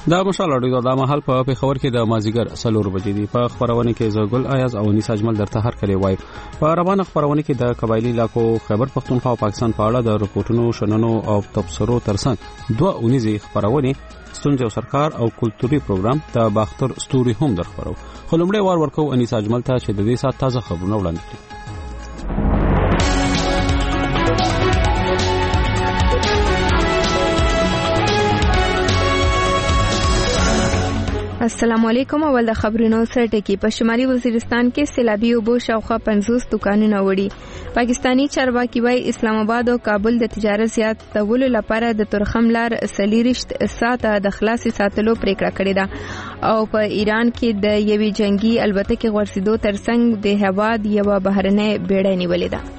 دا مشال اړیدو د مهال په پیښور کې د مازیګر 4 بجې دی. په خبرونه کې زغل ایاز او انیس اجمل درته هر کلی وای. په روانه خبرونه کې د قبایلی علاقو خیبر پختونخوا او پاکستان په اړه د رپورټونو شننو او تبصرو ترڅنګ دوه اونیزي خبرونه ستونزې او سرکار او کلتوري پروګرام د باختر ستوري هم درخبرو. خلمړې ورکو انیس اجمل ته چې د دې سات تازه خبرونه وړاندې کړي. السلام علیکم. اول د خبرونو سره ټکی. په شمالي وزیرستان کې سیلابي اوبو شاوخوا 50 دکانونه وړي. پاکستانی چارواکي وايي اسلام آباد او کابل د تجارت زیاتولو لپاره د ترخم لار 40 ساعته د خلاصي ساتلو پریکړه کړې ده او په ایران کې د یوې جنگي البتکې غورځېدو ترڅنګ د هواد یو بهرنۍ بیړۍ نیولې ده.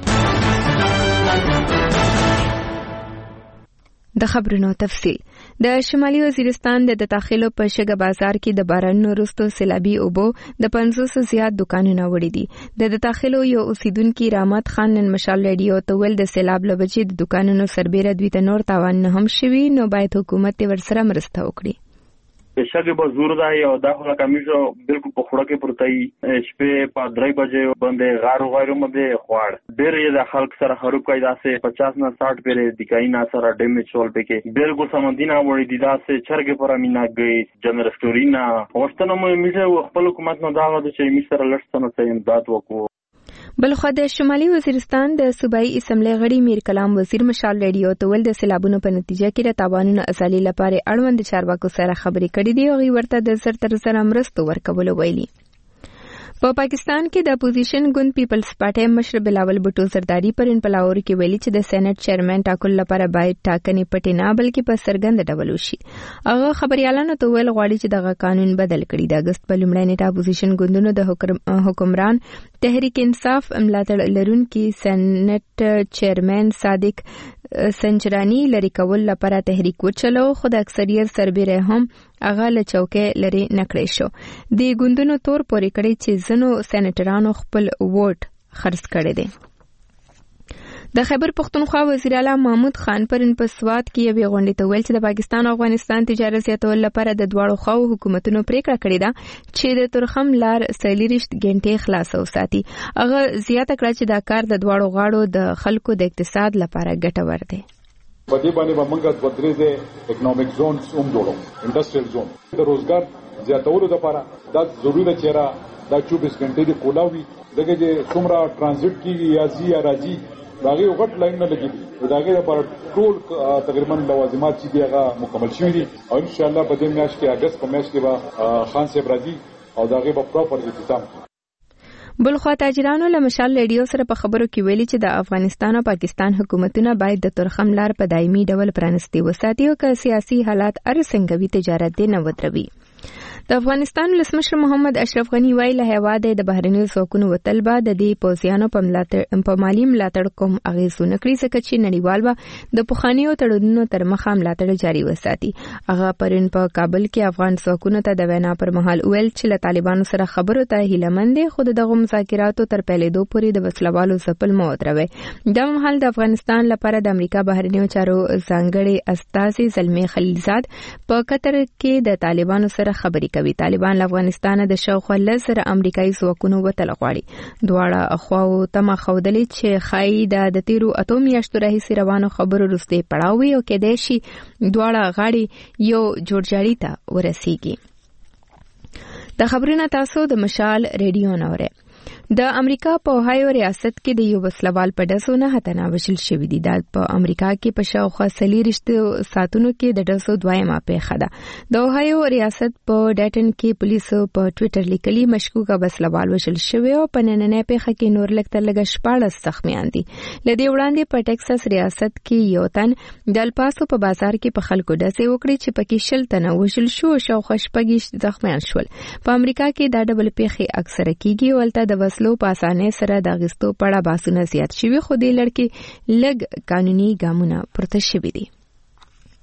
د خبرونو تفصیل. د شمالي وزیرستان د داخلو په شګه بازار کې د بارانونو وروسته سیلابي اوبو د 500 زیات دکانونه وړي دي. د داخلو یو اوسیدونکو رحمت خان نن مشال ریډیو ته ول د سیلاب لبچې د دکانونو سربېره دوی ته نور تاوان نه هم شوي نو باید حکومت ورسره مرسته وکړي. شګه به زور ده یو داخله کمیشو بالکل په خوړه کې پرتای شپې په 3 بجې باندې غارو باندې خوړ ډېر یې د خلک سره خراب کایدا سه 50 نه 60 پره دکاینا سره ډیمیج شول پکې بالکل سمندینا وړي دي دا سه چرګ پر مینا گئی جنرال سټورینا وختنه مې میشه خپل حکومت نه دا غوډه چې می سره لښتنه څه امداد وکړو. بلخو د شمالي وزیرستان د صوبایي اسمبلی غړي میر کلام وزیر مشال ریډیو ته ول د سیلابونو په نتیجه کې د تاوانونو ازالي لپاره اړوند چارواکو سره خبرې کړې دي او غي ورته د زر تر زر مرستو ورکول ویلي. په پاکستان کې د اپوزیشن ګوند پیپلز پارټي مشر بلاول بټو زرداری پر انپلاور کې ویلي چې د سېنات چیرمن ټاکل لپاره باید ټاکنې پټې نه بلکې په سرګند ډول وشي. هغه خبريالانو ته ویل غواړي چې دغه قانون بدل کړي. د اگست په لومړۍ نیټه اپوزیشن ګوندونو د حکمران تحریک انصاف ملاتړ لرونکي سېنات چیرمن صادق سنجرانی لری کول لپاره تحریک وچلو خو د اکثریت سربېره هم هغه له چوکۍ لري نکړې شو. د ګوندونو تور پورې کړي چې زنو سېنیټرانو خپل ووټ خرڅ کړي دي. د خیبر پختونخوا وزیر اعلی محمود خان پرن په سوات کې یو غونډه ته ویل چې د پاکستان او افغانستان تجارت زیاتول لپاره د دواړو خواو حکومتونو پریکړه کړې ده چې د ترخم لار 40 غنټې خلاص وساتي. هغه زیاته کړه چې دا کار د دواړو غاړو د خلکو د اقتصاد لپاره ګټور دی. په دې باندې موږ د ودرېزه اکونومیک زونز هم جوړو انډستریال زون د روزګار زیاتولو لپاره دا ضروري ده چې دا 24 غنټې د کولاوي دغه چې څومره ترانزیت کیږي یا زی یا راځي داغه وغټ لاین نه لګیږي داغه لپاره ټول تقریبا لوازمات چې دیغه مکمل شوي دي او ان شاء الله په دې میاشت کې اگست په میاشت کې به خان صاحب راځي او داغه په پراپر اختتام کوي. بلخوا تاجرانو له مشال ریډیو سره په خبرو کې ویلي چې د افغانستان او پاکستان حکومتونه باید د ترخم لار په دایمي ډول پرانستي وساتي او که سیاسي حالات ارڅنګوي تجارت دې نه ودروي. د افغانستان ولسمشر محمد اشرف غنی ویلي له هواد د بهرنیو ځواکونو وتل به د دې پوځیانو په مالی ملاتړ کوم اغیزونه کړی ځکه چې نړیوال به د پخوانیو تړونونو تر مخه ملاتړ جاري وساتي. هغه پرون په کابل کې افغان ځواکونو ته د وینا پر مهال ویل چې له طالبانو سره خبرو ته هیلمند دي خو دغه مذاکراتو تر پیلېدو پورې د وسلوالو ځپل مو ودروي. د مهال د افغانستان لپاره د امریکا بهرنیو چارو ځانګړي استازي زلمی خلیلزاد په قطر کې د طالبانو سره خبرې کوي. طالبان له افغانستان د شاوخوا 10 امریکایي ځواکونو وتل غواړي. دواړه خواو تمه خودلې چې خای د تیرو اتو میاشتو راهیسې روانو خبرو وروسته پړاوي او کېدای شي دواړه غاړي یو جوړجاړي ته ورسیږي. د خبرونه تاسو د مشال ریډیو نوره. د امریکا په اوهایو ریاست کې د یو وسلوال په ډزو نه هتنا وشل شوې دي. د په امریکا کې په شاوخوا 40 ساتونو کې د ډزو دویمه پیښه ده. د اوهایو ریاست په ډیټن کې پولیسو په ټوئیټر لیکلي مشکوکه وسلوال وشل شوی او په نننۍ پیښه کې نور لکه لږ 14 زخمیان دي. لدې وړاندې په ټکساس ریاست کې یو تن د الپاسو په بازار کې په خلکو ډزې وکړي چې پکې شل تنه وشل شو او شاوخوا 20 زخمیان شول. په امریکا کې دا ډول پیښې اکثره کیږي ولته د وسلو په اسانۍ سره د اغستو پړه باسونه زیات شوي خو دې لړ کې لږ قانوني ګامونه پورته شوي دي.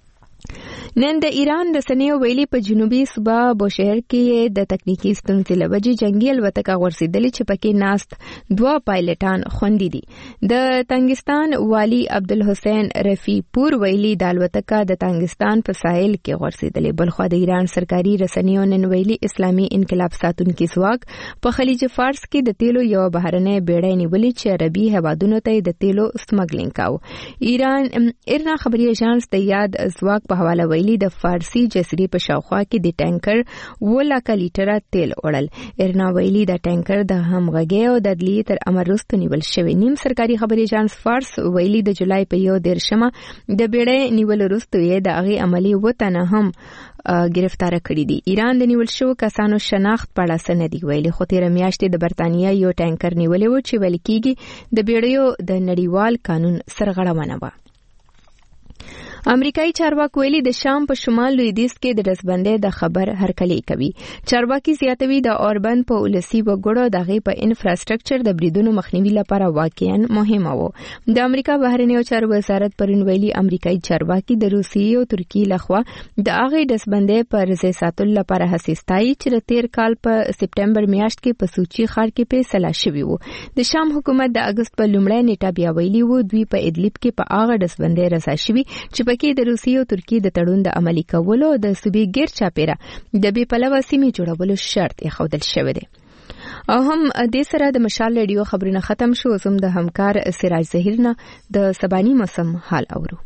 نن د ایران رسنیو ویلي په جنوبي صوبه بوشهر کې د تکنیکی ستونزې له وجې جنگي الوتکه غورځېدلې چې پکې ناست 2 پایلټان خوندي دي. د تنګستان والی عبدالحسین رفیع پور ویلي د الوتکه د تنګستان په ساحل کې غورځېدلې. بلخوا د ایران سرکاري رسنیو نن ویلي اسلامي انقلاب ساتونکي ځواک په خلیج فارس کې د تیلو یو بهرنۍ بیړۍ نیولې چې عربي هیوادونو ته د تیلو سمګلینګ کاوه. ایرنا خبري ایجنس د یاد ځواک په حواله ویلي د فارسی جزیرې په شاوخوا کې د ټانکر 1 لک لیټره تیل وړل. ایرنا ویلي د ټانکر د همغږي او د عدلیې تر امر وروسته نیول شوی. نیم سرکاري خبري ایجنس فارس ویلي د جولای په 1 د بیړۍ نیول وروسته یې د هغې عملی وتنه هم گرفتار کړی دي. ایران د نیول شو کسانو شناخت په اړه څه نه دی ویلي، خو تیر میاشتې د برتانیا یو ټانکر نیولې و چې ویل کېږي د بیړیو د نړیوال قانون سرغړونه وه. امریکایي چارواکي ویلي د شام په شمال لویدیځ کې د رسبندۍ د خبر هرکلی کوي. چارواکي زیاتوي د اوربند په ولسی وګړو دغه په انفراستراکچر د بریدونو مخنیوي لپاره واقعا مهمه وو. د امریکا بهرنیو چارو وزارت پرون ویلي امریکایي چارواکي د روسیې او ترکیې لخوا د هغه د رسبندۍ پر ځای ساتلو لپاره هڅې چې د تیر کال په سپټمبر میاشت کې په سوچي ښار کې فیصله شوی وو. د شام حکومت د اگست په لومړۍ نیټه بیا ویلي وو دوی په ادلب کې په هغه رسبندۍ رسا شوی چې کې د روسیې او ترکیې د تړون د عملي کولو د صوبې ګیر چاپیره د بې پلوه سیمې جوړولو شرط ایښودل شوی دی. او هم د سره د مشال رادیو خبرونه ختم شو. زم د همکار سراج ظهیر نه د سبانی موسم حال اورو.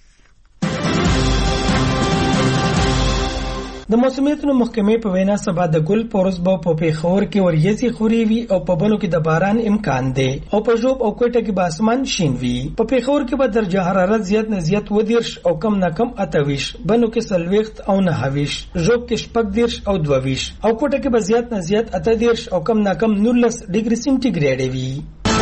د موسمیاتو محکمې په وینا سبا د ګل پورس په پیښور کې وریځي خوري وي او په بلو کې د باران امکان دی او په جوب او کوټه کې به اسمان شین وي. په پیښور کې به درجه حرارت زیات نه زیات 20 او کم نه کم 28، بنو کې 40 او 29، جوب کې 14 او 22 او کوټه کې به زیات نه زیات 18 او کم نه کم 19 ډیګري سنټیګریډ وي.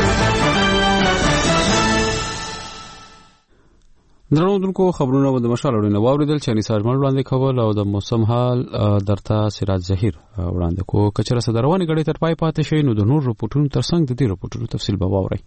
درنو خبرونه د مشال اورینه واوریدل چې انیسار مل وړاندې کول او د موسم حال درته سراج ظهیر وړاندې کو. کچره صدروانی غړي تر پای پاتې شي نو د نور رپورټونو ترڅنګ د دې رپورټونو تفصیل به واورئ.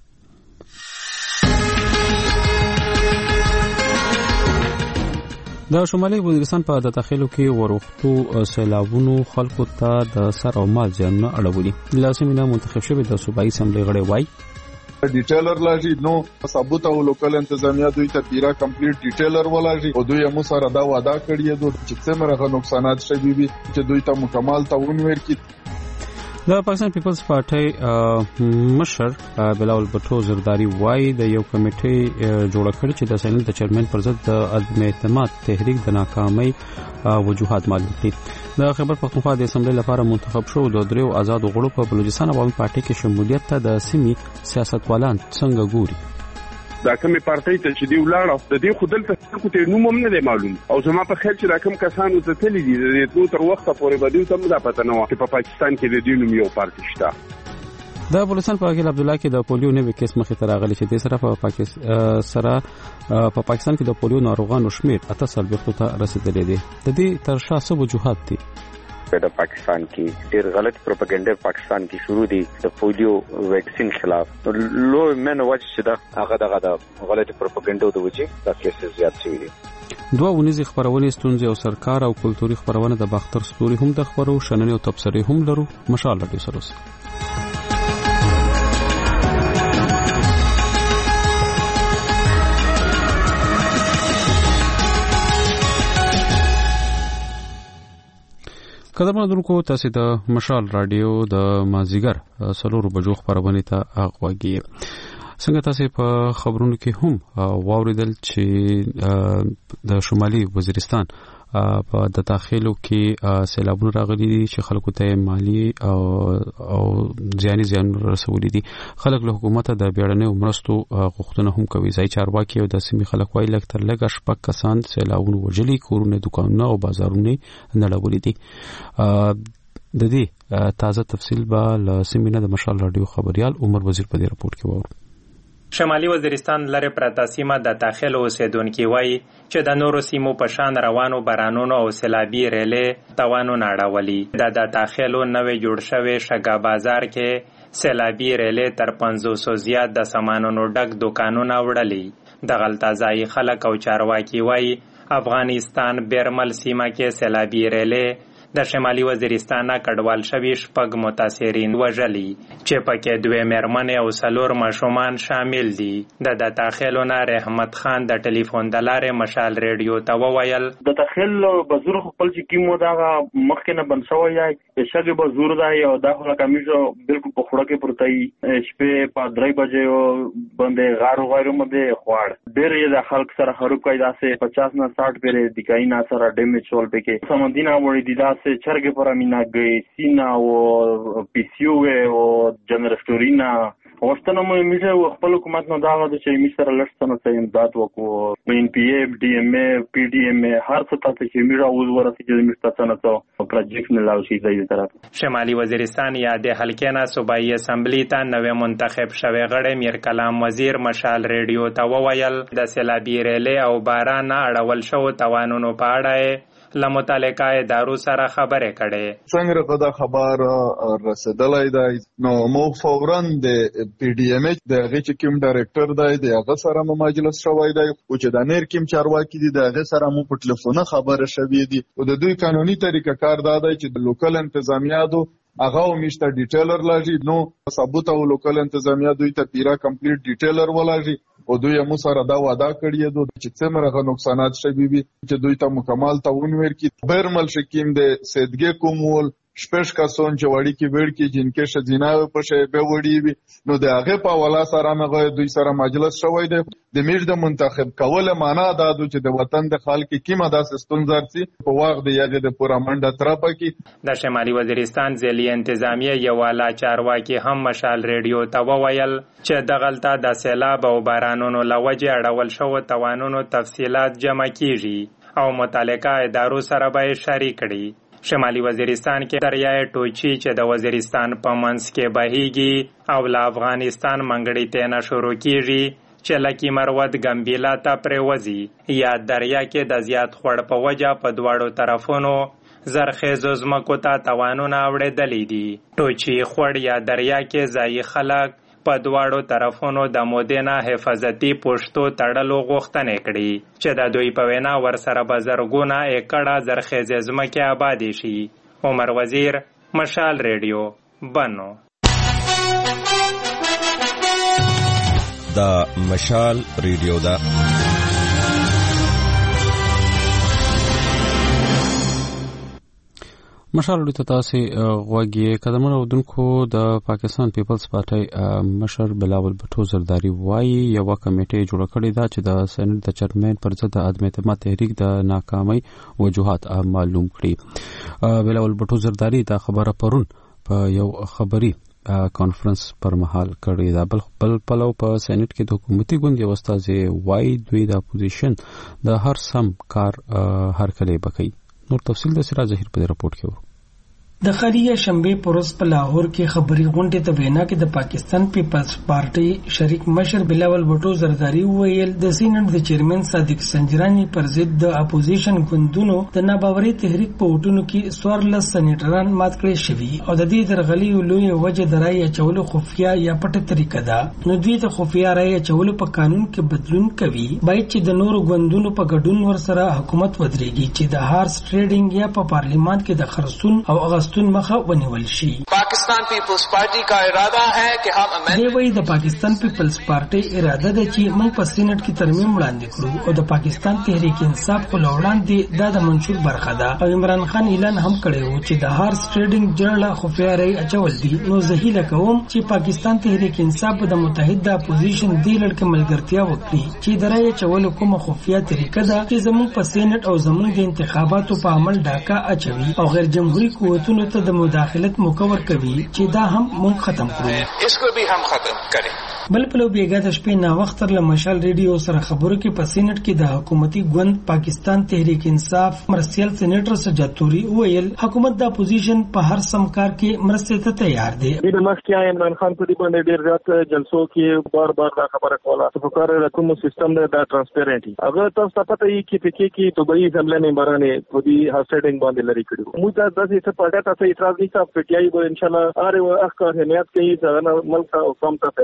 د شمالي وزیرستان په داخلو کې ورختو سیلابونو خلکو ته د سر او مال زیانونه اړولي. لاسمینه منتخب شوی د صوبایي اسمبلی غړي وای ډیټیلر لاشي نو ثبوت او لوکل انتظامیه دوی ته پیرا کمپلیټ ډیټیلر ولاشي او دوی مو سره دا وعده کړی دی چې څومره نقصانات شوي وي چې دوی ته مکمل تعاون ورکړي. د پاکستان پیپلز پارټي مشر بلاول بټو زرداری وای د یو کمیټې جوړ کړی چې د سینل د چیرمن پر ضد د عدم اعتماد تحریک د ناکامۍ وجوهات معلوم کړي. د خیبر پختونخوا د اسمبلی لپاره منتخب شو د دریو آزاد غړو په بلوچستان عوامي پارټي کې شمولیت ته د سیمې سیاستوالان څنګه ګوري. دا کومه پارټي ته چې دی ولاړ د دې خودل ته کوته نوم هم نه دی معلوم او زما په خیال چې دا کوم کسانو ته تللی دي د دې تر وخت پورې به دوی ته نه پته نه و چې په پاکستان کې د دې نوم یو پارټي شته. د بلوچستان په اګل عبد الله کې د پولیو نوې کیس مخې ته راغلی چې د سره په پاکستان کې د پولیو ناروغانو شمیر 48 ته رسیدلی دی. د دې تر شا څه وجوهات دي؟ د پاکستان کې ډېر غلط پروپاګاندا پاکستان کې شروع دي د پولیو ویکسین خلاف لو من وجه چې دا هغه د غلط پروپاګاندا د وجې د کیسز زیات شوي دي. دوه ونیزې خبرونې ستونزې او سرکار او کلتوري خبرونه د باختر ستوري هم د خبرو شننې او تبصرې هم لرو. مشال رادیو سره قدرمنو درکو تاسو د مشال رادیو د مازیګر 4 بجو خبرونه ته اغواګي. څنګه تاسو په خبرونو کې هم واوریدل چې د شمالي وزیرستان په د داخلو کې سیلابونه راغلي دي چې خلکو ته مالی او زیان رسولي دي. خلک له حکومت د بیړنیو مرستو غوښتنه هم کوي. ځای چارواکي او د سیمې خلک وایي لږ تر لږه 6 کسان سیلابونه وژلي، کورونه، دکانونه او بازارونه نړولي دي. د دې تازه تفصیل به له سیمې نه د مشال رادیو خبريال عمر وزیر په دې راپورټ کې وورو. شمالي وزیرستان لره پرته سیمه د داخل اوسیدونکو وایي چې د نورو سیمو په شان روانو بارانونو او سیلابي ریلې توانونه اړولي. د داخلو نوې جوړ شوی شګا بازار کې سیلابي ریلې تر 500 زیات د سامانونو ډک دکانونه وړلي. د غلطه ځای خلک او چارواکي وایي افغانستان بیرمل سیمه کې سیلابي ریلې د شمالي وزیرستان کډوال شوي 6 متاثرین وژلي چې پکې 2 میرمنې او 4 ماشومان شامل دي. د دتاخلونه رحمت خان د ټلیفون د لارې مشال ریډیو ته وویل د تخیل بزور خپل چې کیمو دا مخکې نه بند شوی یا شګه بزور دا او دا خلا کمیشو بالکل په خوړه کې پرتای شپې په 3 بجې باندې غارو باندې خواړ ډېر یې د خلک سره خروب کایدا سه 50 نه 60 پیره د کاینا سره ډیمیج ول پکې سمندینا وړي دي دا se cerche per aminagăi sina o pisiue o generatorină Oștănă mă mișe خپل حکومت نه دا غواړي چې مشر لښتنه ته امداد وکړو ان پی اف ډي ام ای پی ډي ام ای هر څه ته چې میرا اوس ورته چې مشتتنه ته پروجیکټ نه لاوي دی طرف شمالي وزیرستان یا د حلقې صوبایي اسمبلی ته نوې منتخب شوی غړی میر کلام وزیر مشال ریډیو ته وویل د سیلابي ریلې او باران اړول شو توانونو په اړه لمتعلقه ادارو سره خبرې کړي څنګه دا خبر رسیدلای دی نو مو فورا د پی ډی ام ایچ د غی کوم ډایریکټر دی د هغه سره مجلس شوی دی او چې د نیر کوم چارواکي دي د هغه سره مو په ټلیفون خبره شوی دی او د دوی قانوني طریقه کار دی چې د لوکل انتظامیاتو هغه میشته ډیټیلر لاږي نو ثبوت او لوکل انتظامیه دوی ته پیرا کمپلیټ ډیټیلر ولاږي او دوی مو سره دا وعده کړی دی چې څومره نقصانات شوي وي چې دوی ته مکمل تعاون ورکړي بیرمل شکیم د سیدګي کومول شپږ کسان چې وړي کې وړ کې جنکه شزینه په شی به وړي وي نو د هغه په ولا سره مغه دوی سره مجلس شوی دی د میژ د منتخب کوله معنا دا چې د وطن د خلک کیمه داسې ستونزارسي په واغ دی یغه د پورا منډه ترپه کې د شمالي وزیرستان ځلي انتظامیه یو والا چارواکي هم مشال ریډیو ته وویل چې د غلطه د سیلاب او بارانونو لوجه اړول شو توانونو تفصيلات جمع کیږي او متعلقه ادارو سره به شریک کړي شمالي وزیرستان کې دریای ټوچی چې د وزیرستان په منځ کې بهیږي او له افغانستان منګړی ته نه شروع کیږي چې لکی مروت ګمبیلا ته پروزي یا دریا کې د زیات خړ په وجه په دواړو طرفونو زرخیزو زمکو ته توانونه اوړېدلې دي ټوچی خړ یا دریا کې ځای خلک په دواړو طرفونو د مودینا حفاظتي پوشتو تړلو غوښتنې کړي چې د دوی په وینا ورسره به زرګونه ایکړه زرخیزې ځمکې آبادې شي عمر وزیر مشال ریډیو بنو دا مشال ریډیو دا مشال ته تاسو غوږی قدمونه ودونکو د پاکستان پیپلز پارټي مشر بلاول بټو زرداری وایي یو کمیټه جوړ کړې ده چې د سېنات د چیرمن پر ضد عدم اعتماد تحریک د ناکامۍ وجوهات معلوم کړي بلاول بټو زرداری دا خبره پرون په یو خبري کانفرنس پر مهال کړی دا بل پلو په سېنات کې د حکومتي ګوند یو استاد وایي دوی د اپوزیشن د هر سم کار هر کله بکوي نور تفصیل د سراج ظهیر په رپورت کې وو د خلیه شنبه پروس په لاهور کې خبري غونډه ته وینا کې د پاکستان پیپلز پارټي شریک مشر بلاول بټو زرداری ویل د سینټ د چیرمن صادق سنجرانی پر ضد د اپوزیشن ګوندونو د ناباوري تحریک په وټونو کې 14 سېنیټران مات کړي شوي او د دې درغلي لوی وجه درای چولو خفیا یا پټه طریقه ده نو دوی د خفیا رای چولو په قانون کې بدلون کوي باید چې د نورو ګوندونو په ګډون ورسره حکومت ودرېږي چې د هارس ټریډینګ یا په پارلیمان کې د خرصون او مخه ونیول شي پاکستان پیپلز پارټي کا اراده ہے کہ ہم امندمنٹ د پاکستان پیپلز پارټي اراده ده چې موږ په سېنات کې ترمیم وړاندې کړو او د پاکستان تحریک انصاف په وړاندې د منشور برخه ده او عمران خان اعلان هم کړی و چې د هارس ټریډینګ جړله خفیا رای اچول دي نو زهیله کوم چې پاکستان تحریک انصاف د متحده اپوزیشن دی لړک ملګرتیا وکړي چې درای چول کوم خفیا طریقه ده چې زموږ په سېنات او زموږ د انتخاباتو په عمل ډاکا اچوي او غیر جمهوریت قوتونو ته د مداخلت مکور کوي چې دا هم مونږ ختم کړو اس کو بھی ہم ختم کریں بل په بیګا د شپې نا وخت له مشال ریډیو سره خبرو کې په سېنات کې د حکومتي ګوند پاکستان تحریک انصاف مرسیل سېنیټر سجاتوري ویل حکومت د اپوزیشن په هر سمکار کې مرسته ته تیار دی د مخکې عمران خان په دې باندې ډېر زیات جلسو کې بار دا خبره کوله چې په کار کوم سیستم دا ترانسپیرنټي اگر تاسو ته پته یې کې پکې کې دوبئی حمله نه مبارانه په دې هاسټینګ باندې لري کړو موږ د داسې پټه تاسو اعتراض نه صاحب پټیای به ان شاء الله اره اخکار حمایت کوي ځنه ملک او قوم ته پیدا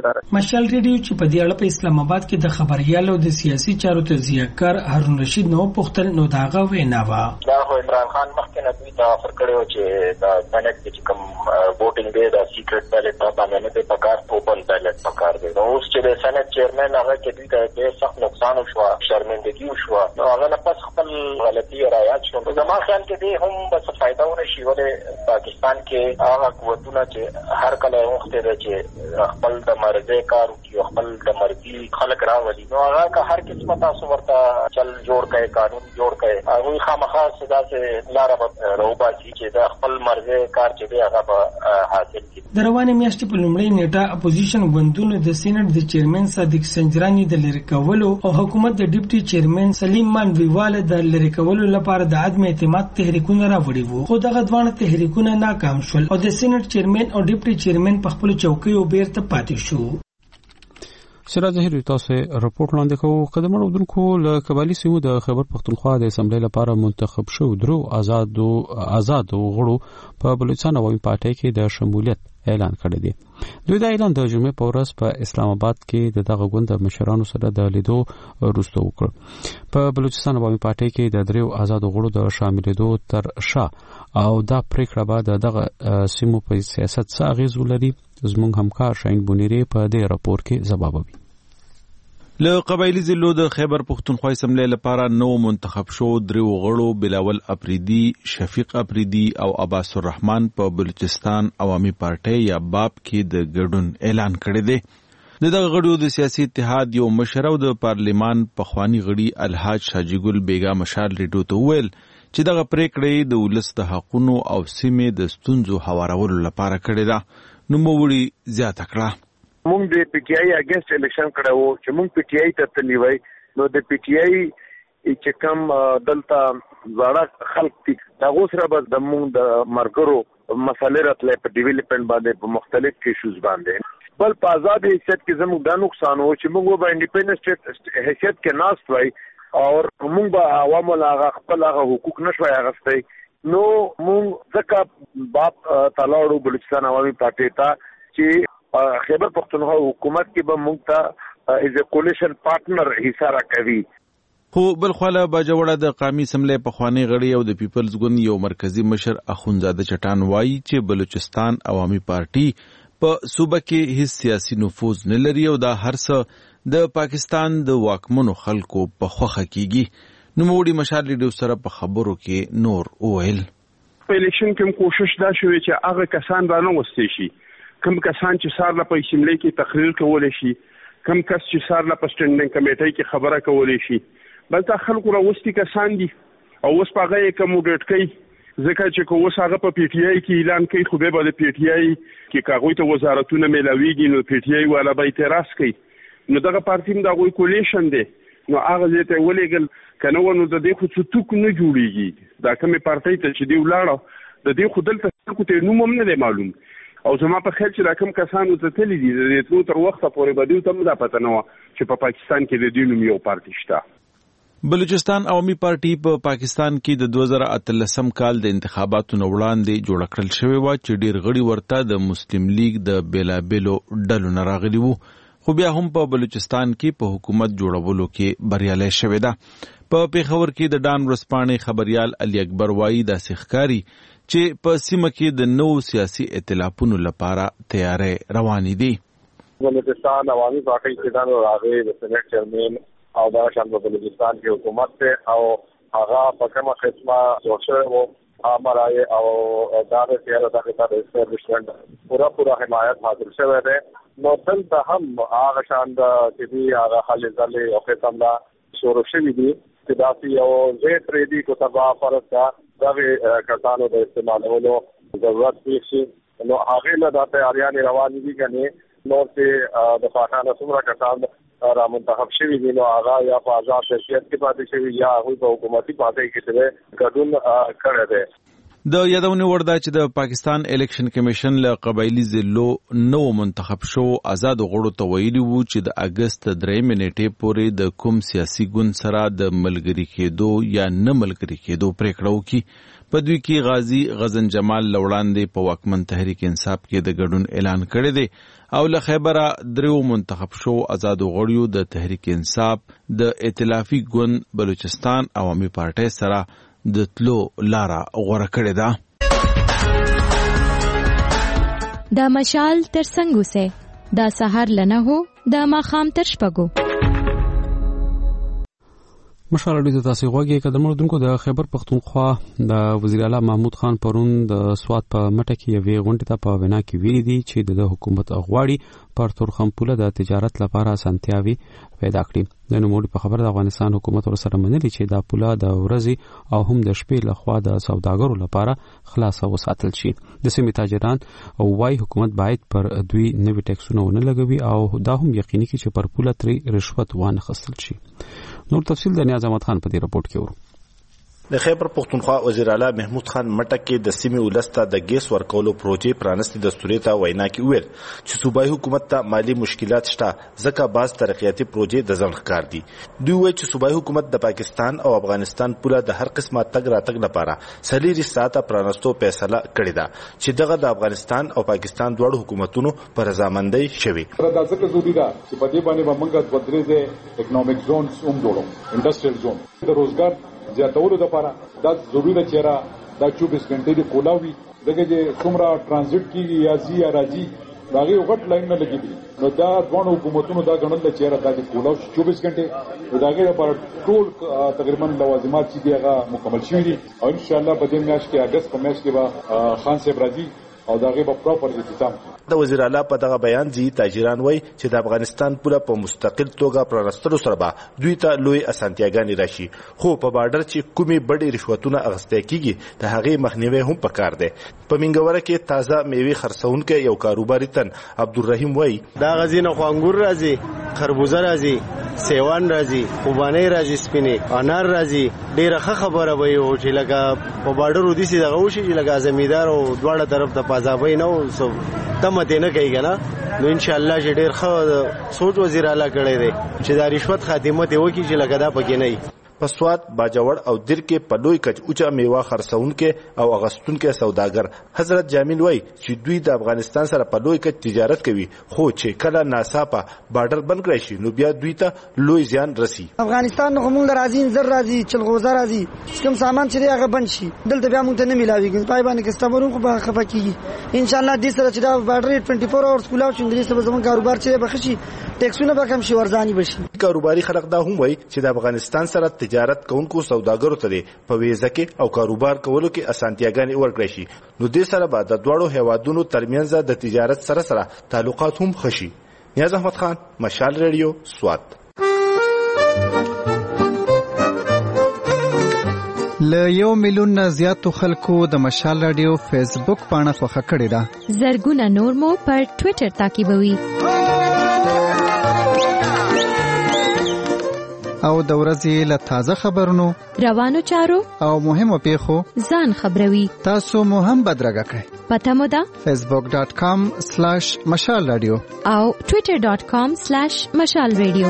مارشال ریډیو چې په دې اړه په اسلام آباد کې د خبريالو د سیاسي چارو تجزیه‌کار هارون رشید نو پختل نو داغه وینا وا دا خو عمران خان مخکې نه دوی ته افر کړو چې دا سنټ کې کوم ووټینګ دی دا سیکرټ بیلټ په باندې نه پکار اوپن بیلټ پکار دی نو اوس چې د سنټ چیرمن هغه کې دوی ته ډېر سخت نقصان وشو شرمندګي وشو نو هغه نه پس خپل غلطي رایات شو زما خیال کې دی هم بس فائدہ ونه شي ولې پاکستان کې هغه قوتونه چې هر کله وخت دی چې خپل د مرزي کار کوي خپل د مرزي خلک راولي نو هغه که هر قسمه تاسو ورته چل جوړ کړي قانون جوړ کړي هغه خامخا صدا سے لار روباسي چې د خپل مرزي کار چې دی هغه حاصل کړي د روانې میاشتې په لومړۍ نیټه اپوزیشن ګوندونو د سېنات د چیرمن صادق سنجرانی د لری کولو او حکومت د ډیپټي چیرمن سلیم منویواله د لری کولو لپاره د عدم اعتماد تحریکونه راوړي وو خو دغه دوه تحریکونه ناکام شول او د سېنات چیرمن او ډیپټي چیرمن په خپل چوکۍ او بیرته پاتې شو سره ظاهر تاسو رپورت وړاندې کوو قدمونو دونکو له قبایلی سیمو د خیبر پختونخوا د اسمبلی لپاره منتخب شو درو آزاد غړو په بلوچستان عوامي پارټي کې د شمولیت اعلان کړی دی دوی دا اعلان د جمعې په ورځ په اسلام آباد کې دغه ګوند مشرانو سره د لیدو وروسته وکړ په بلوچستان عوامي پارټي کې د درو آزاد غړو د شاملېدو تر شا او دا پریکړه بعد دغه سیمو په سیاست څه اغیز ولري زموږ همکار شاهین بونیری په دې راپور کې ځوابوي له قبایلی ضلعو د خیبر پختونخوا اسمبلی لپاره نو منتخب شو درو غړو بلاول افریدي شفیق افریدي او عباس الرحمن په بلوچستان عوامي پارټي یا باب کې د ګډون اعلان کړی دی دغه غړو د سیاسي اتحاد یو مشر او د پارلیمان پخوانی غړي الحاج شاجي ګل بیگا مشال ریډیو ته ویل چې دغه پریکړه د ولس د حقونو او سیمې د ستونزو هوارولو لپاره کړې ده نو موږ زیاته کړه مونږ د پی ټی آی اگینست الیکشن کړو چې مونږ پی ټی آی ته تللی وای نو د پی ټی آی چې کوم دلته زړه خلک دي دا غوسره به د مونږ د مرګرو مسالې راتلې په ډیولپمنٹ باندې په مختلف ایشوز باندې بل په آزاد حیثیت کې زموږ د نقصان و چې مونږ به انډیپندنت حیثیت کې ناست وای او مونږ به عوامو لا خپل حقوق نشوي اغستای نو مونږ ځکه باب تلاړو بلوچستان عوامي پارټي ته چې خیبر پختونخوا حکومت کې به موږ ته از ا کولیشن پارټنر حصہ راکوي خو بل خواله باجوړه د قومي اسمبلی پخوانی غړي او د پیپلز ګوند یو مرکزی مشر اخونزاده چټان وایي چې بلوچستان عوامي پارټي په صوبه کې هیڅ سیاسي نفوذ نه لري او دا هرڅه د پاکستان د واکمنو خلکو په خوخه کیږي نو موږ مشال ریډیو سره په خبرو کې نور اویل په الیکشن کې کوشش دا شوی چې هغه کسان رانه وستي شي کوم کسان چې سار لا په اسمبلی کې تقریر کولای شي کوم کس چې سار لا په سټینډینګ کمیټې کې خبره کولای شي بل تا خلکو راوستي کسان دي او اوس په هغه کې موډیټ کوي ځکه چې کو اوس هغه په پی ټی آی کې اعلان کوي خو به د پی ټی آی کې کاغوي ته وزارتونه ملاويږي نو پی ټی آی والا به اعتراض کوي نو دغه پارټي د غوي کولیشن دی نو هغه ته ولېګل کنه ونه د دې خو څوک نه جوړیږي دا کومه پارټي ته چې دی ولاړو د دې خودل ته کو ته نوم هم نه معلوم او زما په خیال چې راکم کسانو ته تللی دي د ټول تر وخته پورې بدیو ته مدا پته نه و چې په پاکستان کې د دې نوم یو پارټي شته بلوچستان عوامي پارټي په پاکستان کې د 2013 کال د انتخاباتو وړاندې جوړ کړل شوی و چې ډیر غړي ورته د مسلم لیگ د بیلابلو ډلو نه راغلي وو خو بیا هم په بلوچستان کې په حکومت جوړولو کې بریالي شوی ده په پیښور کې د ډان ورسپانې خبريال علي اکبر وایي د سخکاری چې په سیمه کې د نو سیاسي ائتلافونو لپاره تیارې روانې دي بلوچستان عوامي پارټي چې دا راغلي د سېنات چیرمن او دا شان په بلوچستان کې حکومت ته او هغه په کومه قسمه سوشل امرای او دا د سیاست د اسټابلیشمنت پورا حمایت حاصل شوه ده نو دلته هم هغه شان د چې هغه خالصاله او قسم لا شروع شوی دي چې دا یو زه پرې دي کو تبا فرض دغه کسانو د استعمالولو ضرورت شي نو هغه له د تیاریان روان دي کنه نو چې د پاکستان سمرا کسان را منتخب شوی دي نو هغه یا په آزاد حیثیت کې پاتې شوی یا هغه په حکومتي پاتې کې څه ګډون کړی دی د یادونې وړ ده چې د پاکستان الیکشن کمیشن له قبایلی ضلعو نو منتخب شو آزاد غړو ته ویلي وو چې د اگست 3 نیټې پورې د کوم سیاسي ګوند سره د ملګری کېدو یا نه ملګری کېدو پریکړه وکړي. په دوی کې غازی غزن جمال لوړاندې په واکمن تحریک انصاف کې د ګډون اعلان کړی دی او له خیبره 3 منتخب شو آزاد غړیو د تحریک انصاف د ائتلافي ګوند بلوچستان عوامي پارټي سره د تلو لارا غوړه کړې ده. دا مشال تر څنګه سه دا سحر لنه هو دا ماخام تر شپګو مشال اړیدو تاسو غوږی قدم وردونکو د خیبر پختونخوا د وزیر اعلی محمود خان پرون د سواد په مټه کې یوې غونډې ته په وینا کې ویلي دي چې د حکومت غواړي پر تورخم پوله د تجارت لپاره اسانتیاوي پیدا کړي. د نوموړي په خبر د افغانستان حکومت ورسره منلي چې دا پوله د ورځې او هم د شپې لخوا د سوداګرو لپاره خلاصه وساتل شي. د سیمې تاجران وايي حکومت باید پر دوی نوي ټیکسونه ونه لګوي او دا هم یقیني کړي چې پر پوله ترې رشوت وانه خصل شي. نور تفصیل د نیاز احمد خان په دې رپورت کې ورو. د خیبر پختونخوا وزیر اعلی محمود خان مټک کې د سیمې ولسته د ګیس ورکولو پروژې پرانستې دستوري ته وینا کې ویل چې صوبایي حکومت ته مالی مشکلات شته ځکه بعض ترقیاتي پروژې د ځنډ ښکار دي. دوی وایي چې صوبایي حکومت د پاکستان او افغانستان پوله د هر قسمه تګ راتګ لپاره 40 ساعته پرانستو فیصله کړې ده چې دغه د افغانستان او پاکستان دواړو حکومتونو پر رضامندۍ شوي. دا ځکه ضروري ده چې په دې باندې موږ د ودرېځ اکونومیک زونز هم جوړو انډستریل زون د روزګار زیاتولو لپاره دا ضروري ده چې دا 24 غنټې د کولاوي دغه چې څومره ترانزیت کیږي یا زی یا راځي داغه غټ لاین نه لګیږي نو دا دوه حکومتونو دا غنل چې د کولاو 24 غنټې داغه لپاره ټول تقریبا لوازمات چې هغه مکمل شوي دي او ان شاء الله په دې میاشت کې اگست په میاشت کې به خان صاحب راځي او داغه په پراپر انتظام د وزیر اعلی په دغه بیان ځي تاجران وای چې د افغانستان پوله په مستقل توګه پرانستلو سره به دوی ته لوی اسانتیاګانې راشي خو په بارډر چې کومي بډې رشوتونه اغستې کیږي د هغه مخنیوي هم پکار دی. په منګوره کې تازه میوه خرڅونکو یو کاروباري تن عبدالرحیم وای دا غزینه خو انګور راځي خربوزه راځي سیوان راځي خوبانه راځي سپینه انار راځي ډیره خبره وي او چې لکه په بارډر ودی سي دغه وشي چې لکه زمیدار او دواړه طرف ته پازابې نو سو تمته نه کوي کنه نو ان شاء الله چې ډیر ښه سوچ وزیر اعلی کړی دی چې دا رشوت خاتمه ته وکړي چې لکه دا پکې نه په سواد باجوړ او در کې په لوی کچ اوچا میوه خرڅونکو او اغستونکو سوداګر حضرت جامیل وای چې دوی د افغانستان سره په لوی کچ تجارت کوي خو چې کله ناصافه بارډر بند کړی شي نو بیا دوی ته لوی زیان رسی. افغانستان نو موږ راځي زر راځي چلغوزه راځي کوم سامان چې هغه بند شي دلته بیا موږ ته نه ملاويږي پای باندې کسټمرونو خو به خفه کیږي ان شاء الله دې سره چې دا بارډر 24 اورز کولاو چې دې سره زموږ کاروبار چې بخشي ټیکسونه به کم شي ورځاني بشي. کاروباري خلک دا هم وای چې د افغانستان سره تجارت کوونکو سوداګرو ته په ویزه کې او کاروبار کولو کې اسانتیاګانې ورکړي شي نو دې سره به د دوړو هیوادونو ترمنځ د تجارت سره تعلقات هم خشي. نیاز احمد خان مشال ریډیو سوات. ل 1 میلیون زیاتو خلکو د مشال رادیو فیسبوک پاڼه خوښه کړې ده. زرګونه نور مو پر ټوئیټر تعقیبوي او د ورځې له تازه خبرونو روانو چارو او مهمو پیښو ځان خبروي. تاسو مو هم بدرګه کړئ. پته مو ده facebook.com/مشال رادیو او twitter.com/مشال رادیو.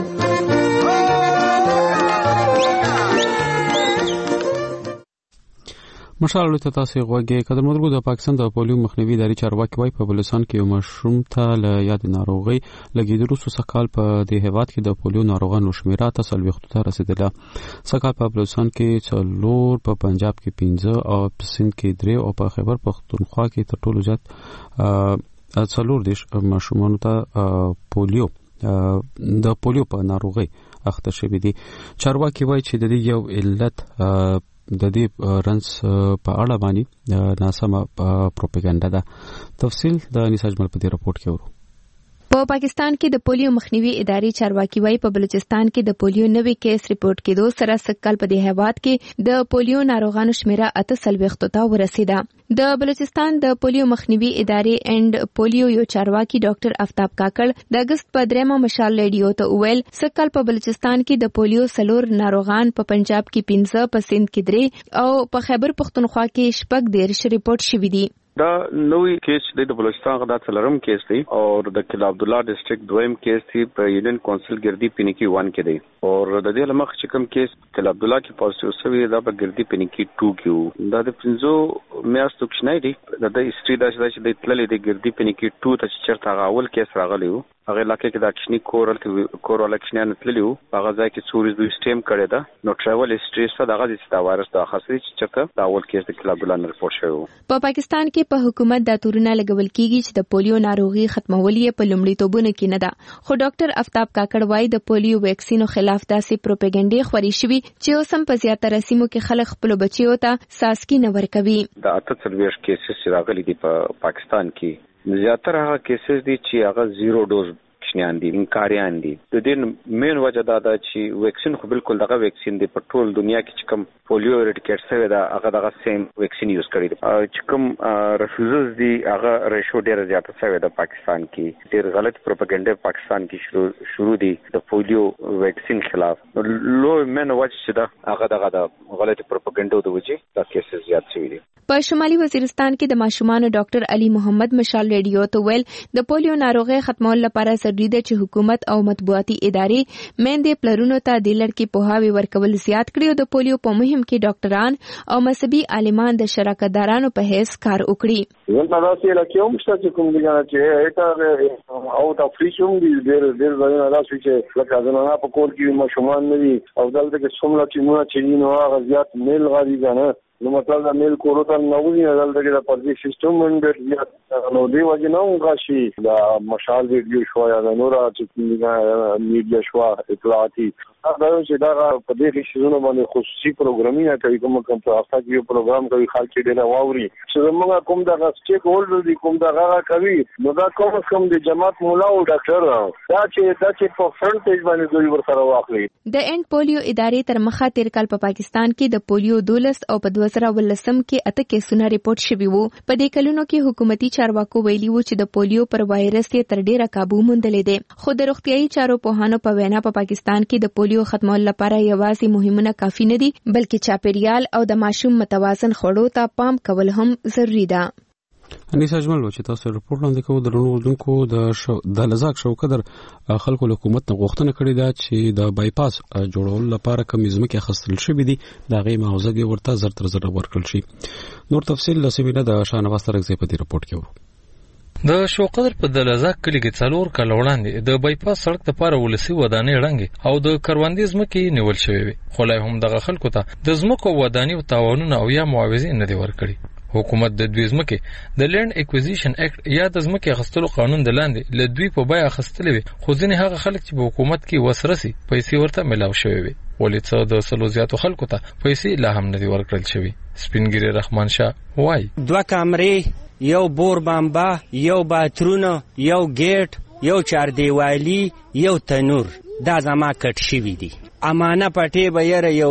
مشال له تاسو غوږی قدر مدرګو د پاکستان د پولیو مخنیوي اداري چارواکي وای په بلوچستان کې یو مشروم ته له یاد ناروغي لګیدلو سکهال په دې هیواد کې د پولیو ناروغانو شمیره ته 40 ته رسیدله. سکهال په بلوچستان کې 4 په پنجاب کې 15 او په سند کې 3 او په خیبر پختونخوا کې تر ټولو زیات 4 مشرومانو ته پولیو د پولیو په ناروغي اخته شوی دي. چارواکي وای چې د دې یو علت د دې رنس په اړه باندې ناسمه پروپاګاندا ده. تفصیل د نساج مل په دې رپورت کې ورو. په پاکستان کې د پولیو مخنیوي ادارې چارواکي وايي په بلوچستان کې د پولیو نوي کیس ریپورت کېدو سره سکهال په دې هیواد کې د پولیو ناروغانو شمیره 48 ته ورسیده. د بلوچستان د پولیو مخنیوي ادارې اند پولیو یو چارواکي ډاکټر آفتاب کاکړ د اگست په 3 مشال ریډیو ته وویل سکهال په بلوچستان کې د پولیو سلور ناروغان په پنجاب کې 15 په سند کې 3 او په خیبر پختونخوا کې 14 ریپورت شوي دي. دا نوې کیس د بلوچستان غدا څلورم کیس دی او د کلا عبدالله ډسټریکټ دویم کیس دی په یونین کونسل ګردی پینکی 1 کې دی او د دې لمخ چې کوم کیس کلا عبدالله کې پوزټیو شوی دا په ګردی پینکی 2 کې دا د پنځو میاشتو کې نه دی د هیستوري دا چې د تللې د ګردی پینکی 2 ته چیرته غاول کیس راغلی وو هغه علاقې کې د اکشنی کورال اکشنیان تللی وو هغه ځای کې څوري دوی سټیم کړی دا نو ټریول هیستوري څخه دغه د وایرس د خاصري چې دا اول کیس د کلا عبدالله رپورټ شوی په پاکستان کې په حکومت د تورونه لګول کیږي چې د پولیو ناروغي ختمول یې په لومړیتوبونو کې نه ده خو ډاکټر آفتاب کاکړ وايي د پولیو ویکسینو خلاف داسې پروپاګاندا خوري شوی چې اوس هم په زیاتره سیمو کې خلک خپل بچیو ته ساسکی نه ورکوي. د 48 کیسز راغلي دي په پاکستان کې زیاتره هغه کیسز دي چې هغه 0 ډوز کشنیان دي انکاریان دي د دې مین وجه دا ده چې ویکسین خو بالکل دغه ویکسین دی په ټول دنیا کې چې کوم پولیو اریډیکیټ شوی دا هغه دغه سیم ویکسین یوز کړی دی چې کوم ریفیوزز دي هغه ریشو ډیر زیات شوی د پاکستان کې ډیر غلط پروپاګاندا پاکستان کې شروع دي د پولیو ویکسین خلاف لو مین وجه چې دا هغه دغه غلط پروپاګاندا د وجه دا کیسز زیات شوی دي. په شمالي وزیرستان کې د ماشومانو ډاکټر علي محمد مشال ریډیو ته ویل د پولیو ناروغي ختمول لپاره ضروري ده چې حکومت او مطبوعاتي ادارې میندې پلرونو ته د لړکی پوهاوی ورکول زیات کړي او د پولیو په مهم کې ډاکټران او مذهبي عالمان د شراکتدارانو په هیڅ کار وکړي. ولته راځي لکه یو مشته چې کوم دیګا چې اته او د فریشوم دي ډېر ځایونه راځي چې لکه ځنه په کور کې ماشومان نه دي او دلته کې څومره چې موږ چې نو هغه زیات میل غالي نه نو مطلب دا میل کورو ته نو وی دلته کې د پردي سیستم باندې نو دی وجه نو غاشي دا مشال ویډیو شو یا نورا چې میډیا شو اطلاعاتي دا چې دا په دې کې شنو باندې خصوصي پروګرامینګ کوي کوم په افتا کې یو پروګرام کوي خلک ډېر واوري چې موږ کوم دا سټیک هولډر دي کوم دا غا کوي نو دا کوم د جماعت مولا او ډاکټر دا چې په فرنٹ پیج باندې دوی ورسره واخلي. د اند پولیو ادارې تر مخه تیر کال په پاکستان کې د پولیو 12 او په 2019 کې 8 کیسونه ریپورت شوي وو. په دې کلونو کې حکومتي چارواکو ویلي وو چې د پولیو پر وایرس یې تر ډیره قابو موندلې ده خو د روغتيایي چارو پوهانو په وینا په پاکستان کې د پولیو ختمول لپاره یوازې مهمونه کافي نه دي بلکې چاپیریال او د ماشوم متوازن خوړو ته پام کول هم ضروری ده. انیس اجمل چې تاسو رپورټ وړاندې کوو د رونو د لزاک شو قدر خلکو حکومت نه غوښتنه کړې ده چې د بایپاس جوړول لپاره کوم ځمکې اخیستل شوې دي دا غي معاوضه ورته زر تر زر ورکړل شي. نور تفصیل لسمینه د شاهنواز ترغزي په دې رپورټ کې ورو. د شوقدر په دلزاک کلی کې څلور کال وړاندې د بایپاس سړک لپاره ولسی ودانې ړنګ او د کروندې ځمکې نیول شوې وي خو لا هم دغه خلکو ته د ځمکو ودانې او تاوانونه او یا معاوضې نه دي ورکړي. حکومت د دوی ځمکې د لینډ اکوزیشن اکټ یا د ځمکې اخیستلو قانون د لاندې له دوی په بیه اخیستلې وي خو ځینې هغه خلک چې په حکومت کې وسرسي پیسې ورته ملاو شوې وي ولې څه د سلو زیاتو خلکو ته پیسې لا هم نه دي ورکړل شوي. سپینګری رحمان شاه وای 2 کمرې یو بور بامبا یو باترونه یو گیټ یو چاردیوالی یو تنور دا زما کټ شوي دي امانه پټې به یره یو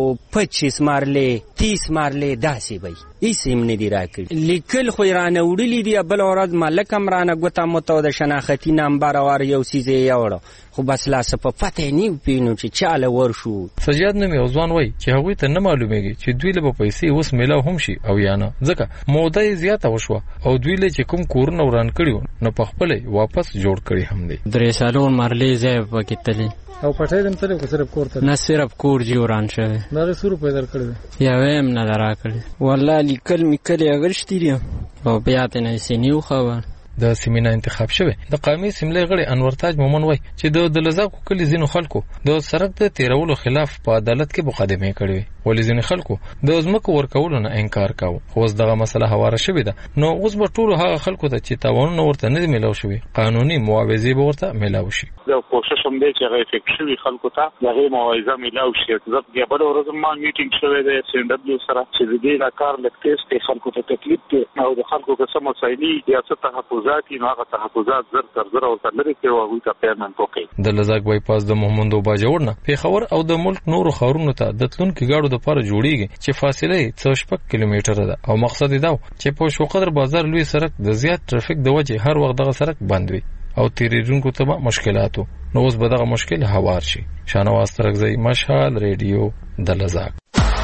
25 مارلې 30 مارلې داسې به هیڅ هم نه دي راکړي لیکل خو رانه وړلي دي بل ورځ مالک هم رانه ګوته متو د شناختي نمبر اور یو سیزې یوړو خو بس لاس په پته نه پینو چې چاله ورشو. سجاد نومي ځوان وای چې هغوی ته نه معلومیږي چې دوی له پیسې اوس میلاو هم شي او یا نه ځکه موده زیاته وشوه او دوی له چې کوم کورونه وران کړیو نو په خپل واپس جوړ کړي هم دي. درې سالون مارلې زې وکټلې او پټای دم تل کو صرف کور ته نه صرف کور جوړان شوی دا سورو پیدا کړی یا ویم نه درا کړی والله لیکل میکل اگرشتي او بیا ته نه سينیو خبر. د سیمینه انتخاب شوه د قومي سیملې غړي انور تاج مومن وای چې د لزاکو کلی زینو خلکو د سرک د تیرولو خلاف په عدالت کې مقدمه کړې ولې ځین خلکو د ځمکو ورکولو نه انکار کاوه خو دغه مسله هواره شوې ده نو اوس به ټول هغه خلکو ته چې تاوان ورته نه ملاو شوی قانوني معاوضه به ورته ملاو شي. د کوشش هم دی چې هغه افیکټ شوی خلکو ته دغه معاوضه ملاو شي. ځکه بل ورځ ما میټینګ شوی دی سندبلو سره چې دې کار لکټیس کې خلکو ته تکلیف دی او د خلکو قسم مسایلی ریاست تحفظ تحفظات نو هغه تحفظات زر تر زر او تر لري کې هغه ته پیمنټ وکړي. د لزاک بایپاس د محمد باجوړ نه پیښور او د ملک نورو ښارونو ته د تلونکو ګاډو د لپاره جوړیږي چې فاصله 6 کیلومتره ده او مقصد دا چې په شوقدر بازار لوی سړک د زیات ټرافیک د وجې هر وخت دغه سړک بند وي او تیریدونکو ته مشکلاتو نو اوس به دغه مشکل هوار شي. شانواز ترکزی، مشال ریډیو د لزاک.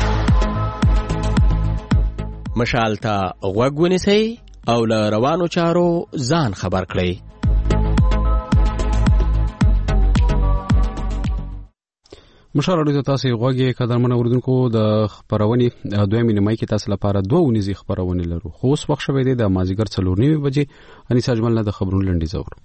مشال ته غوږ ونیسئ او له روانو چارو ځان خبر کړئ. مشال اړیدو تاسو غوږی قدرمن اوریدونکو د خبرونې دویمې نیمه کې تاسو لپاره دوه ونیزي خبرونه لرو. خو اوس وخت شوی دی د مازیګر 4:30 بجې انیس اجمل نه د خبرونو لنډیز اورو.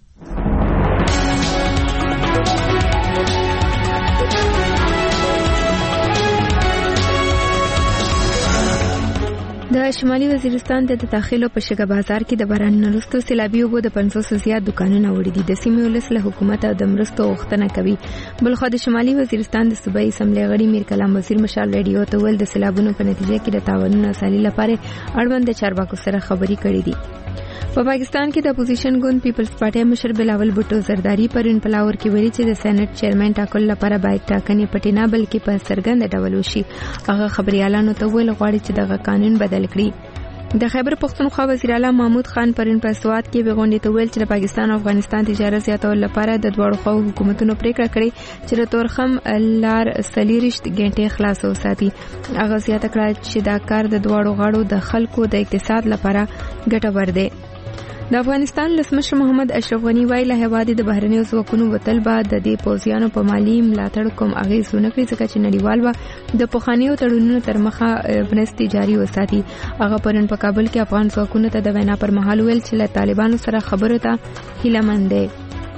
د شمالي وزیرستان د داخلو په شګه بازار کې د باران وروسته سیلابي اوبو د 500 زیات دکانونه وړي دي. د سیمې ولس له حکومت او د مرستو غوښتنه کوي. بلخو د شمالي وزیرستان د صوبایي اسمبلی غړي میر کلام وزیر مشال ریډیو ته ول د سیلابونو په نتیجه کې د تاوانونو اصلي لپاره اړوند چارواکو سره خبري کړې دي. په پاکستان کې د اپوزیشن ګوند پیپلز پارټي مشر بلاول بوټو زرداری پرون پلاور کې ویلي چې د سېنات چیرمن ټاکل لپاره باید ټاکنې پټینا بلکې په سرګند ډول وشي. هغه خبريالانو ته ویل غواړي چې دغه قانون بدل کړي. د خیبر پختونخوا وزیر اعلی محمود خان پرون په سوات کې وغونډې ته ویل چې د پاکستان او افغانستان تجارت زیاتول لپاره د دوړو خو حکومتونو پریکړه کړې چې د تورخم لار سلیریشت ګنټه خلاص وساتي. هغه زیاته کړه چې دا کار د دوړو غاړو د خلکو د اقتصاد لپاره ګټور دی. د افغانستان لسمشر محمد اشرف غنی ویلي هوادي د بهرنیو ځواکونو وتل بعد د دې پوځیانو په مالی ملاتړ کوم اغیزونه کوي ځکه چې نړیوال د پخوانیو تړونونو تر مخه بنسټي جاری وساتي. هغه پرون په کابل کې افغان ځواکونو ته د وینا پر مهال ویل چې له طالبانو سره خبرو ته هیله مند دي.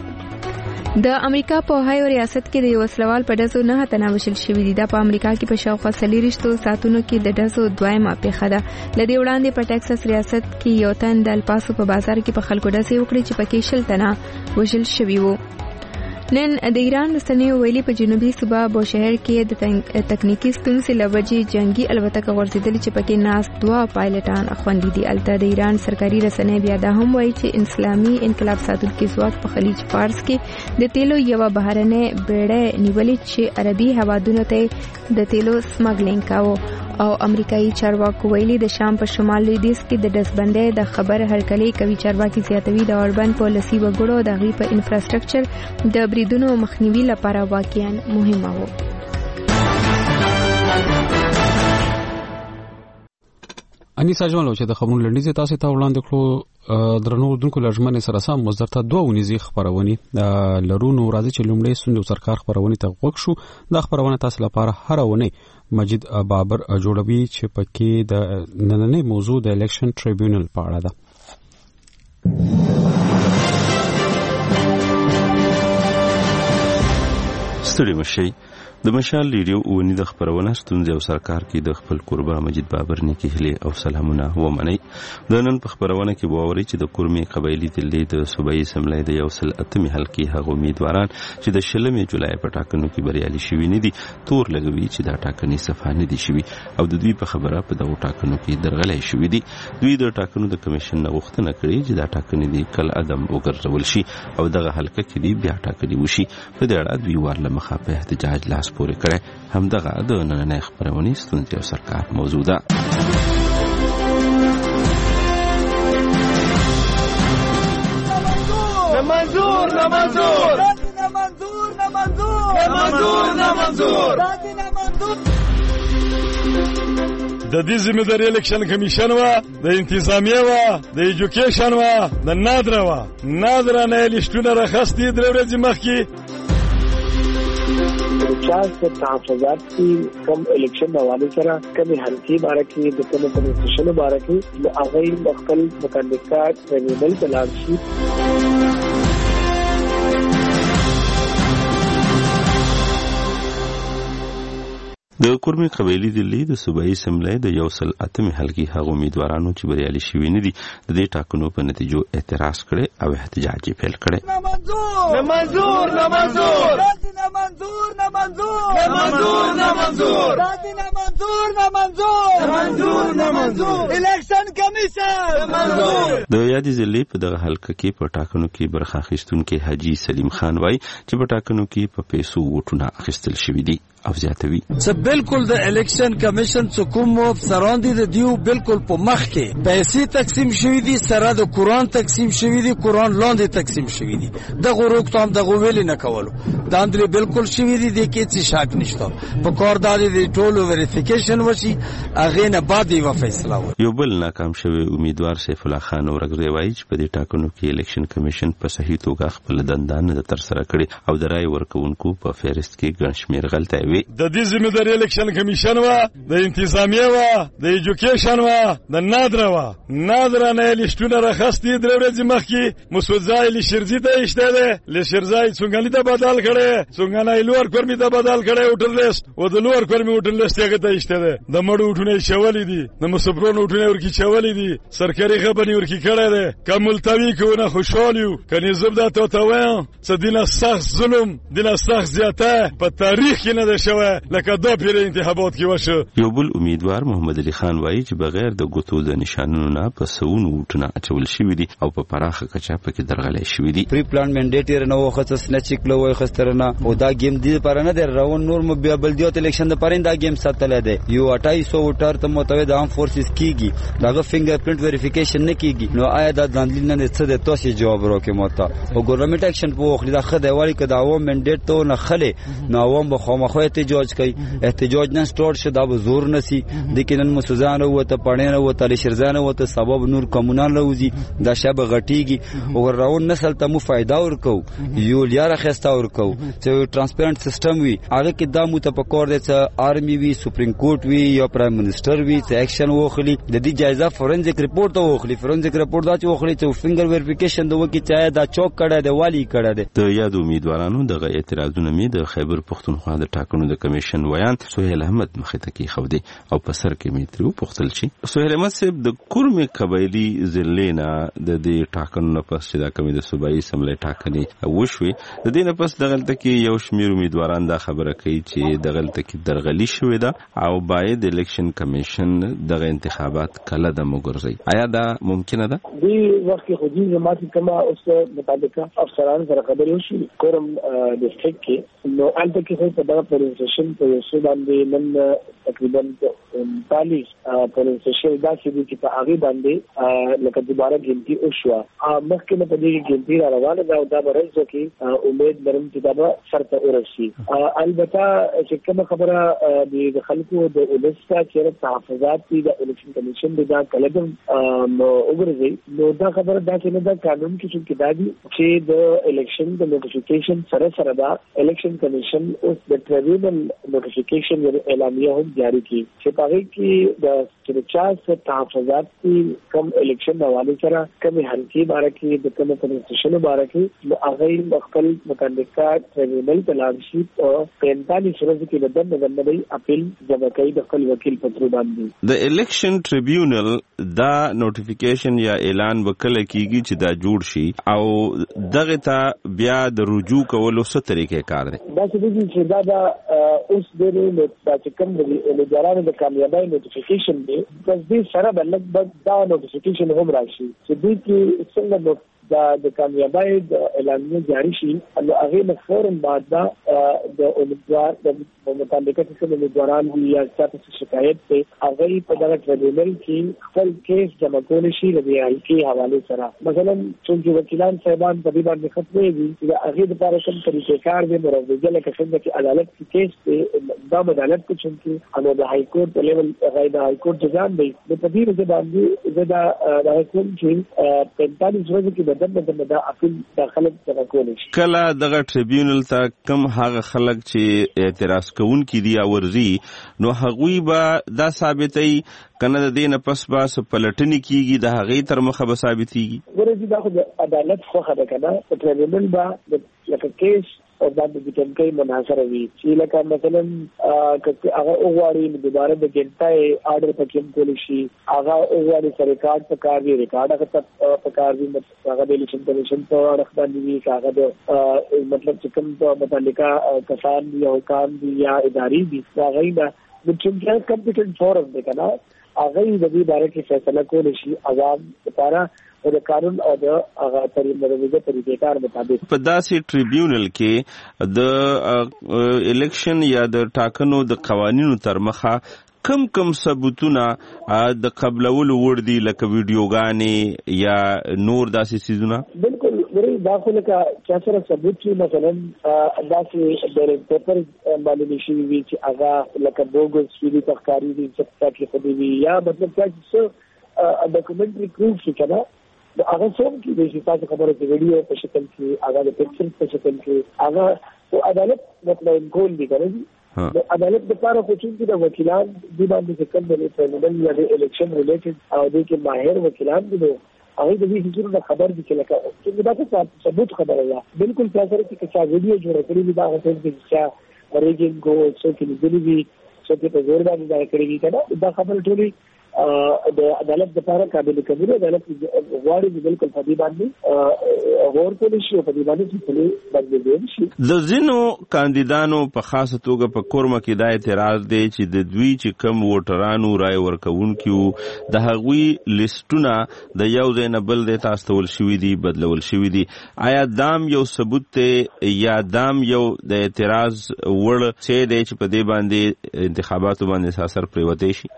د امریکا په اوهایو ریاست کې د وسلوال په ډزو 9 تناوشل شوې دي. د امریکا کې په شاوخوا 40 ساعتونو کې د ډزو دویمه پیښه ده. لدې وړاندې په ټکساس ریاست کې یو تن د الپاسو په بازار کې په خلکو ډزې وکړې چې پکې 10 تنه وژل شوي وو. نن د ایران رسنیو ویلي په جنوبي صوبه بوشهر کې د تکنیکی ستونزې لوجې جنگي الوتکه غورځېدلې چې پکې ناس 2 پایلټان خوندي دي. البته د ایران سرکاري رسنۍ بیا دا هم وایي چې اسلامي انقلاب ساتونکي ځواک په خلیج فارس کې د تیلو یو بهرنۍ بیړۍ نیولې چې عربي هوادونو ته د تیلو سمګلینګ کاوه. او امریکایي چارواکو ویلي د شام په شمال لویدیځ کې د دسبندۍ د خبر هرکلې کوي. چارواکي زیاتوي د اوربند پالیسي وګړو د غي په انفراستراکچر د بریدونو مخنیوي لپاره واقعا مهمه و. انیس اجمل چې د خبرونو لنډیز تاسو ته وړاندې کړو درنو دونکو لجمن سره سم مزدرته دوه ونیزي خبرونه لرونو راځي چې لومړی سند سرکار خبرونه ته وښ شو. د خبرونه تاسو لپاره هر ونه مجید بابر جوړوي چې پکې د نننې موضوع د الیکشن ټریبیونل په اړه ده. ستړي مشي د مشال ریډیو ونی د خبرونه ستونزې او سرکار کې د خپل قربا مجید بابر نیکی هلي او سلامونه ومني. د نن په خبرونه کې ووري چې د کورمي قبایلی دلې د صوبایي اسمبلی د یو سل اتمې حلقې هغه امیدواران چې د 16 جولای په ټاکنو کې بریالي شوي نه دي تور لګوي چې دا ټاکنې صفانه دي شوي او د دوی په خبره په دغه ټاکنو کې درغلې شوي دي. دوی د ټاکنو د کمیشن غوښتنه کړې چې دا ټاکنې د کل عدم وګرځول شي او دغه حلقه کې دی بیا ټاکنې وشي. په دې اړه دوی ورله مخه په احتجاج لاس پورې کړه. هم دغه د نننۍ خبرونې ستونزې او سرکار موضوع ده. د دې ذمہداري الیکشن کمیشن وا د انتظامیه وا د ایجوکیشن وا د نادره نه لیستونه راخستي درې ورځې مخکې چاز په تحفظات کې کم الیکشن حواله سره کمی حلقې باره کې د کوم کنسټیټیوشن باره کې د هغه خپل متعلقات ټریبیونل ته لاړ شي. د کورمي قبایلی دلې د صوبایي اسمبلی د یو سل اتمې حلقې هغه امیدوارانو چې بریالي شوي نه دي د دې ټاکنو په نتیجو اعتراض کړي او احتجاج یې پیل کړي. الیکشن کمیشن د یادې ضلع په دغه حلقه کې په ټاکنو کې برخه اخیستونکي حاجی سلیم خان وایي چې په ټاکنو کې په پیسو ووټونه اخیستل شوي دي او زیاتوي چې بالکل د الیکشن کمیشن چې کوم افسران دي د دیو بالکل په مخ کې پیسې تقسیم شوي دي سره د قرآن تقسیم شوي دي قرآن لاندې تقسیم شوي دي دغه روکتام دغه ویلې نه کولو دا اندرې بالکل شوي دي د کې څه شک نشته په کار دا د ټولو وریفیکیشن وشي هغه نه بعد یو فیصله وشي. یو بل ناکام شوی امیدوار سیف الله خان اورګری وایي چې په دې ټاکنو کې الیکشن کمیشن په صحیح توګه خپل دندانه تر سره کړي او د رای ورکوونکو په فهرست کې ګڼ شمېر غلطۍ وي. د دې ذمہداري الیکشن کمیشن وا د انتظامیه وا د ایجوکیشن وا د نادره نه لیستونه راخستي درې ورځې مخکې مسوځای لشرزي ته اشته ده لشرزای څنګه ته بدل کړي څنګه لوړ کورمي ته بدل کړي وټر لیست او د لوړ کورمي وټر لیست هغه ته اشته ده د مړو وټونه شولې دي د مسبرون وټونه ورکی شولې دي سرکاري خبري ورکی کړي ده کملتوي کوونه خوشالیو کني زبده ته توان څه دینه سخت ظلم دینه سخت زیاته په تاریخ کې نه ده شوه لکه دا پیر انتخابات کې وشه. یو بل امیدوار محمد علي خان وایي چې بغیر د ګوتو د نشانونو نه په سونو وټونه اچول شوي دي او په پراخه کچه پکې درغلي شوي دي. پری پلان منډیټ نه وخت سنچ کلو وای خسترنه او دا گیم دی پر نه در روان نور مو بیا بلدیات الیکشن د پرین دا گیم ساتل دی یو 2800 وټر ته متوجه عام فورسز کیږي داغه فینګر پرینټ ویریفیکیشن نه کیږي نو آیا دا داندل نه څه د تاسو جواب راکې ماته او ګورنمنت اکشن په خپل د خدای والی کده عوام منډیټ ته نه خله نو عوام به خامخو احتجاج کوي احتجاج نه سٹارټ شدا به زور نسی لیکن مسوزان او ته پړنه او ته شرزان او ته سبب نور کمونان لوزي دا شب غټیږي او راون نسل ته مو فائدہ ورکو یو لیاره خستا ورکو چې ترانسپیرنٹ سیستم وي هغه کې دا مو ته پکور دي چې آرمي وي سپریم کورټ وي یا پرایم منسٹر وي چې اکشن وخلی د دې جایزه فورنزیک ریپورت ته وخلی فورنزیک ریپورت دا چې وخلی چې فینګر ویریفیکیشن دوه کې چا دا چوک کړه دی والی کړه دی. د یاد امیدوارانو دغه اعتراضونه می د خیبر پختونخوا د ټاکنو د کمیشن ویان سهیل احمد مخې ته کې خو دی او په سر کې می ترو پختل شي. سهیل احمد صاحب د کورمي قبایلی ضلعنا د دې ټاکنو نه پس چې دا کمی د صوبایي سملې ټاکنې وشوي د دې نه پس دغلته کې یو شمیر امیدواران دا خبره کوي چې دغلته کې درغلي شوې ده او باید الیکشن کمیشن دغه انتخابات کله د مګرځي آیا دا ممکنه ده؟ دې وخت کې خو دې جماعت کما اوس مطابق افسران سره خبرې وشي کورم ډیسټریکټ کې نو البته کې په دغه پرزنټیشن په یو څه باندې نن تقریبا 40 پرزنټیشن دا چې په هغه باندې لکه دوباره ګنتی او شو مخکې په دې ګنتی روانه دا د برنځ کې امید لرم چې دا شرط ورشي. البته چې کوم خبره د خلکو د ولسته چې تحفظات دي د الیکشن کمیشن دا کلدم وګورئ نو دا خبره دا چې دا قانون کې چې دا دي چې د الیکشن د نوټیفیکیشن سره دا الیکشن کمیشن اوس د ټریبیونل نوټیفیکیشن اعلامیه هم جاری کی چې هغه کې د چرچاس تحفظات کی کم الیکشن حواله سره کم حلقې باره کې د کوم کنسټیټیوشن باره کې هغه خپل متعلقات ټریبیونل تلاشي او 45 ورځې کې د دندې اپیل جمع کوي د خپل وکیل پتر باندې. د الیکشن ټریبیونل دا نوټیفیکیشن یا اعلان وکړه کیږي چې دا جوړ شي او دغه ته بیا د رجوع کولو څه طریقې کار دي؟ دا چې دا اوس د چې کوم د امیدوارانو د کامیابی نوټیفیکیشن دی پس دې سره بلک دا نوټیفیکیشن هم راشي چې دوی کې څنګه د کامیابی د اعلانیه جاری شي نو هغه مخورن بعد دا د امیدوار د متعلقه څخه امیدواران یا ستاسو شکایت ته هغه په دغه ټریبیونل کې خپل کیس جمع کول شي د حلقې حواله سره مثلا چې وکیلان صاحبان په دې باندې خپلې دي چې هغه د لپاره کوم طریقې کار دی مروجه لکه څنګه چې عدالت کې کیس دا عدالت کې چې انو د های کورټ په لیول غیر د های کورټ ځان دی په دې ځای باندې زدا د حکومت چې 45 ورځې کې د اپیل داخله تکول شي. کله دغه ټریبیونل ته کم هغه خلک چې اعتراض کوونکي دي اورزي نو هغوی به دا ثابتوي کنه د دې نه پس باس پلټنې کیږي د هغې تر مخه به ثابتېږي. ورځي دا خو د عدالت خوښه ده کنه ټریبیونل به لکه کیس او باندې د ټینګي مناظره وي چې لکه مثلا هغه اوغواړي د دوباره د ګنټای آرډر پکې کول شي هغه اوغواړي سرکار په کار دی ریکارډ هغه په کار دی هغه د الیکشن کمیشن په اړه باندې وی هغه د مطلب چې کوم په متعلقه کسان یا حکام دي یا اداري دي هغه د چمپیونز کمپټیشن فورم دی کنه هغه د دې باره کې فیصله کول شي عوام لپاره د قانون او د هغه طریقې طریقې مطابق. په داسې ټریبیونل کې د الیکشن یا د ټاکنو د قوانینو تر مخه کم ثبوتونه د قبلولو وړ دي لکه ویډیوګانې یا نور داسې سیزونه؟ بالکل ورې داخله کا چې سره ثبوت چې مثلا داسې بیلټ پیپر باندې شي وی چې هغه لکه بوګس ویډیو تخکاری دي چې تاسو په دې یا مطلب چې ډاکومنټري پروف شي کنه هغه څوم کې د تاسو خبره کې ویډیو په شکل کې هغه د پکچر په شکل کې هغه او عدالت مطلب کول دي کنه د عدالت لپاره خو چې د وکیلان د باندې کوم د پرېمنل یا د الیکشن ریلیټډ او د کې ماهر وکیلان دي هغه د دې حضور خبر دي چې لکه چې دا څه ثبوت خبره ده بالکل تاسو چې څه ویډیو جوړ کړی دی دا هغه چې ورېګین ګو څو کې دی دی چې په زور باندې دا کړی دی دا خبره ټولي د عدالت لپاره قابل قبول عدالت غواړي بالکل په دې باندې غور کولی شي په دې باندې چې باندې شي. د ځینو کاندیدانو په خاصه توګه په کورمه کې دا اعتراض دی چې د دوی چې کم ووټرانو رای ورکوونکي د هغوی لیسټونه د یو ځای نه بل ځای ته استول شوي دي بدلول شوي دي. آیا دام یو ثبوت دی یا دام یو د اعتراض وړ څه دی چې په دې باندې انتخاباتو باندې اثر پریوتی شي؟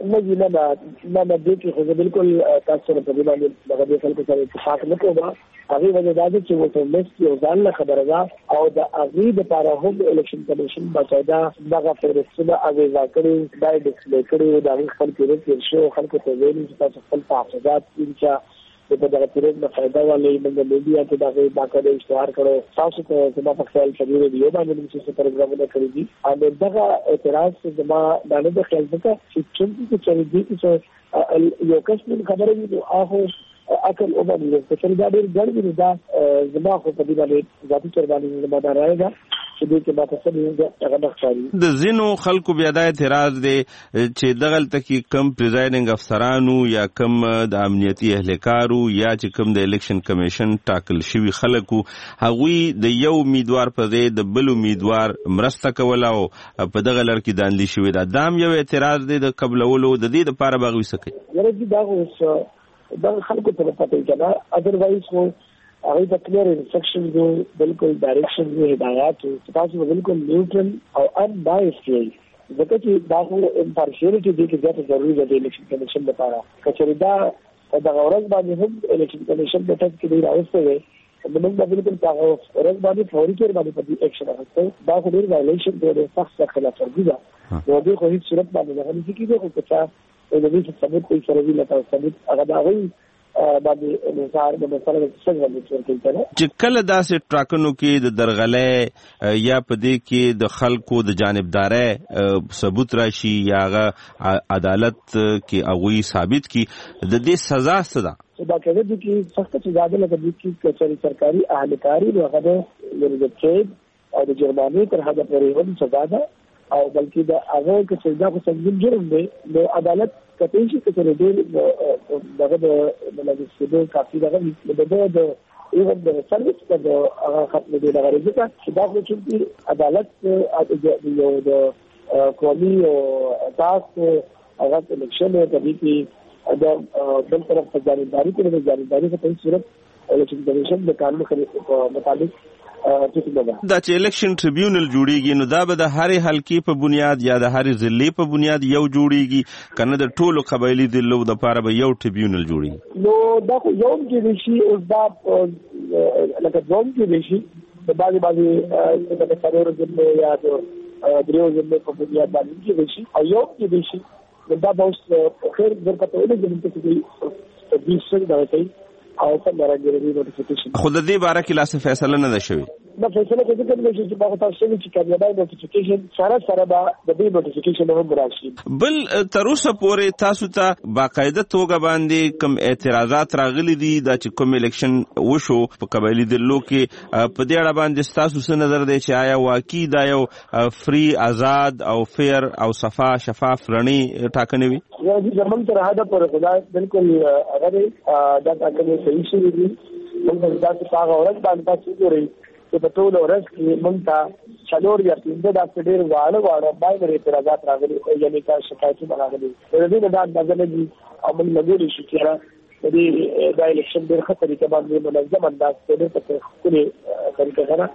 نه دې کې خو بالکل تاسو سره په دې باندې دغه د خلکو سره اتفاق نه کوو. هغه وجه دا چې ووټر لیست یو ځان له خبره ده او د هغه لپاره هم الیکشن کمیشن باقاعده دغه فهرستونه اغیزه کړي دا ډیسپلی کړي دا خپل پیریډ شو خلکو ته ویلي چې تاسو خپل تحفظات چې په دغه پیریډ نه فائدہ والے موږ میډیا ته دغه باقاعده اشتهار کړو تاسو ته زما په خیال شریعه دی باندې چې پروګرامونه کړی دي او دغه اعتراض زما د نه خیال څخه چې چې دي چې یو کس من خبره دي هغه اکل او باندې چې دا ډېر ګڼ دا زما خو په دې باندې ذاتي چربانې زما دا راځي چې دې کې ماته څه هغه نخاري. د زینو خلکو بیا دا اعتراض دی چې دغلته کې کم پریزایډینګ افسرانو یا کم د امنیتي اهلکارو یا چې کم د الیکشن کمیشن ټاکل شوي خلکو هغوی د یو امیدوار په ځای د بل امیدوار مرسته کوله او په دغه لړ کې داندلي شوي ده. دام یو اعتراض دی د قبلولو د دې دپاره به هغوی څه کوي؟ ورځي دا اوس دا خلکو ته پته کېده اذروایز خو هغه د کلیر انسټرکشن جو بالکل ډایریکشن جو هدایات تاسو بالکل نیوټرل او ان بایس دی ځکه چې دا خو امپارشیلټي دي چې دا ضروري ده د الیکشن کمیشن لپاره کچې دا د غوړز باندې هم الیکشن کمیشن د ټاک کې راوځي وي موږ بالکل تاسو ورځ باندې فوري تور باندې په دې اکشن راځي دا خو ډیر وایلیشن دی سخت خلاف ورزي ده نو دوی خو هیڅ صورت باندې نه هیڅ کیږي خو چې د دې ثبوت کوي سره ویل تاسو ثبوت هغه دا وایي باندې نثار د مثلا څنګه ورته چې کله داسې ټاکنو کې د درغلې یا په دې کې د خلکو د جانبدارۍ ثبوت راشي یا عدالت کې هغوی ثابت کی د دې سزا څه ده؟ دا کېږي چې سخت سزا ده لکه چې کچري سرکاري اهلکاري هغه د قید او د جرمانه تر حد پورې هم سزا ده او بلکې د هغه کې سزا خو څنګه جرم دی د عدالت کته شي چې ډېر دغه د لګیدو کافي دغه د ایون د سرویس د هغه ختم دی دغه رځه چې دا خو چې عدالت یو د قومي او تاسو هغه الیکشن ته دي دا بل طرف ته جانبداري کوي د جانبداري په صورت الیکشن کمیشن د قانون مطابق دا چې الیکشن ټریبیونل جوړیږي نو دا به د هرې حلقې په بنیاد یا د هرې ضلعې په بنیاد یو جوړیږي کنه د ټولو قبایلي ضلعو دپاره به یو ټریبیونل جوړیږي؟ نو دا خو یو کې شي اوس دا لکه ځوم کې شي د بعضې د څلورو ضلعې یا د دریو ضلعې په بنیاد باندې کې شي او یو کې شي دا به اوس خیر درته ولګي چې دې څه دا کوي او څنګه راځي نوټیفیکیشن خو د دې باره کې لا څه فیصله نه ده شوې؟ دا فیصله کوي چې په تاسو چې کامیابی نوټیفیکیشن سره به د دې نوټیفیکیشن هم راشي. بل تر اوسه پورې تاسو ته باقاعده توګه باندې کوم اعتراضات راغلي دي دا چې کوم الیکشن وشو په قبایلي ضلعو کې په دې اړه باندې تاسو څه نظر دی چې آیا واقعي دا یو فری آزاد او فیر او شفاف رڼې ټاکنې وي؟ یا چې زمونږ تر حده پورې خدای بالکل هغه دا ټاکنې صحیح شوي دي موږ دا چې هغه ورځ باندې تاسو ګورئ چې په ټول ورځ کې موږ ته څلور یا پنځه داسې ډېر واړه باندې اعتراضات راغلي یعنې کا شکایتونه راغلي د دې نه اندازه لګي او موږ لګولې شو چې د دې د الیکشن ډېر ښه طریقه باندې منظم انداز په ښکلې طریقه سره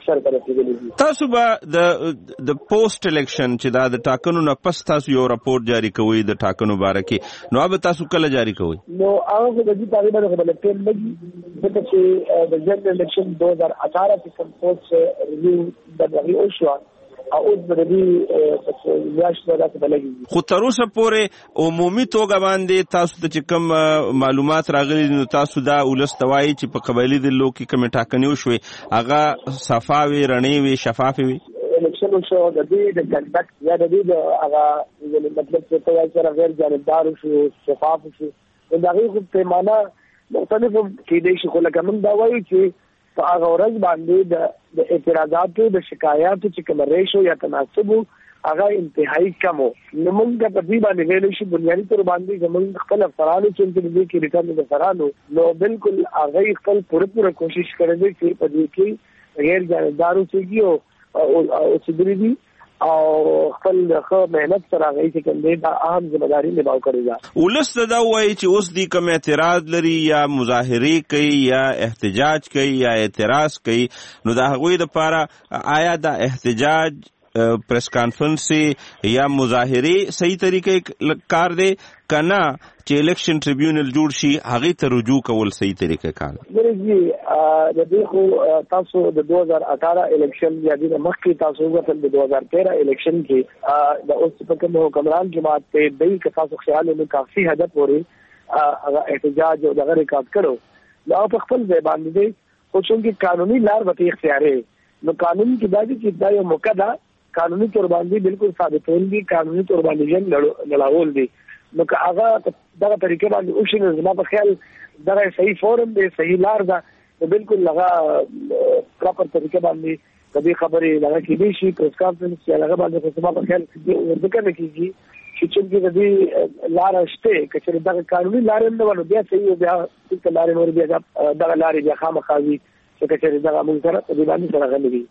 تاسو به د پوسټ الیکشن چې دا د ټاکنو نه پس تاسو یو راپورټ جاری کوئ د ټاکنو باره کې نو به تاسو کله جاری کوئ؟ نو هغه د دې تقریبا د بلټین لګي ځکه چې د جنرال الیکشن 2018 کې کوم پوسټ ریویو د دغه او شو او د دې میاشتو راته بلګي خو تر اوسه پورې عمومي توګه باندې تاسو ته کوم معلومات راغلي نو تاسو دا ولستوي چې په قبایلی د لوکي کمیټه ټاکنې وشوي هغه صفاوي رڼې وي شفافي وي الیکشن شو د دې د کنډکټ یا د دې د هغه مطلب چې په سره غیر جانبدار شو شفاف شو دا غوښتنه پیمانه مختلف کې دي چې خلک هم دا وایي چې په هغه ورځ باندې د اعتراضاتو د شکایاتو چې کوم ریشو یا تناسب هغه انتهایی کم نو موږ په دې باندې ویل شي بنیادی تور باندې زموږ خپل افسرانو چې د دې کې ریټرن د افسرانو نو بالکل هغه خپل پوره کوشش کړی چې په دې کې غیر جانبدارو چې او چې دې او خپل خو مهنت سره غي چې کوم دې د اهم ځمداري نباو کړی دا ولست دا وایي چې اوس دې کوم اعتراض لري یا مظاهره کوي یا احتجاج کوي یا اعتراض کوي نو دا هغوی د لپاره آیا دا احتجاج پریس کانفرنس یا مظاهره صحیح طریقې کار دی کنا چې الیکشن ټریبیونل جوړ شي هغه ته رجوع کول صحیح طریقې کار دی د دې خو تاسو د 2018 الیکشن یا د مخکې تاسو غوښتل د 2013 الیکشن کې د اوس په کوم حکمران جماعت ته دای که تاسو خیال له کافي هدف پورې هغه احتجاج او دغه ریکارډ کړو نو په خپل ځای باندې خو چې قانوني لار به اختیاري نو قانون کې دا یو موقع ده قانوني تور باندې بالکل ثابتول دي قانوني تور باندې جن لړاول دي نو که هغه دغه طریقې باندې او شنو زما په خیال دغه صحیح فورم دی صحیح لار ده بالکل هغه پراپر طریقې باندې کدي خبرې لږه کې دي شي پریس کانفرنس یا هغه باندې زما په خیال ورته نه کیږي چې کدي لار شته چې دغه قانوني لار نه ونه بیا صحیح بیا چې لار نور بیا دغه لار بیا خامخاوي چې دغه موږ سره په دې باندې سره غلي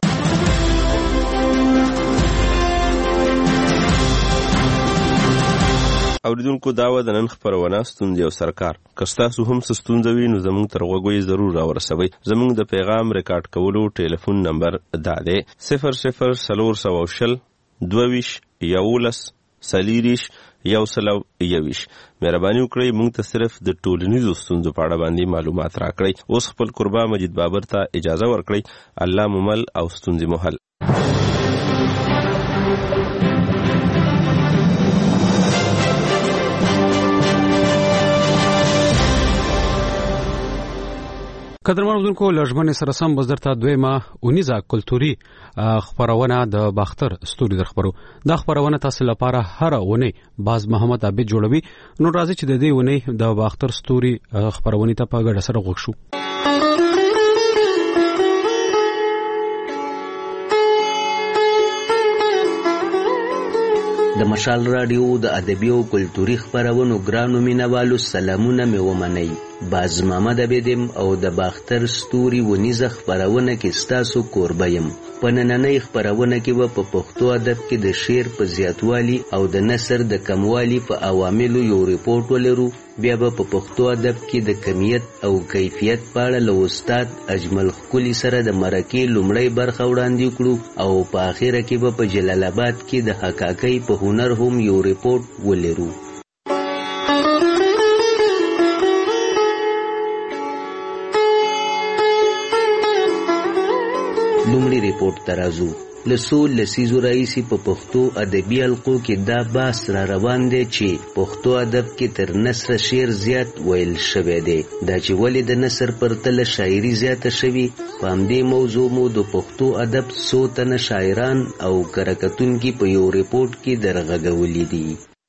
اوریدونکو داوا د نن خبرونه ستوندې او سرکار کستاسو هم ستوندوي نو زموږ تر غوږی ضرور راورسوي زموږ د پیغام ریکارډ کولو ټلیفون نمبر دا دی 0040 22 11 سلیریش یو سلو یویش مهرباني وکړئ موږ ته صرف د ټولنیزو ستونزو په اړه باندې معلومات راکړئ اوس خپل قربا مجید بابر ته اجازه ورکړئ الله ممل او ستونزې محل قدرمن اوردونکو لږمن سره سم بزرته دویمه اونیزه کلتوري خبرونه د باختر ستوري در خبرو دا خبرونه تاسو لپاره هر ونه باز محمد عبد جوړوي نو راځي چې د دې ونه د باختر ستوري خبرونه ته په ګډه سره غوښ شو د مشال رادیو د ادبي او کلتوري خبرونو ګرانو مینوالو سلامونه مې ومنئ باز محمد عبدم او د باختر ستوري ونیزه خبرونه کې ستاسو کوربه یم په نننۍ خبرونه کې په پښتو ادب کې د شعر په زیاتوالي او د نثر د کموالي په عواملو یو ریپورت ولرو بیا په پښتو ادب کې د کمیت او کیفیت په اړه له استاد اجمل خولي سره د مرکې لومړی برخه وړاندې کړو او په اخره کې په جلال آباد کې د حقاقي په هنر هم یو ریپورت ولرو لومړی ریپورت ترازو لسول لسیزو رئیسی په پښتو ادبي حلقو کې دا باس را روان دی چې پښتو ادب کې تر نثر شعر زیات ویل شوی دی دا چې ولې د نثر پرتله شاعري زیاته شوي په همدې موضوع مو د پښتو ادب څو تنه شاعران او کرکتونکي په یو ریپورت کې درغږولي دي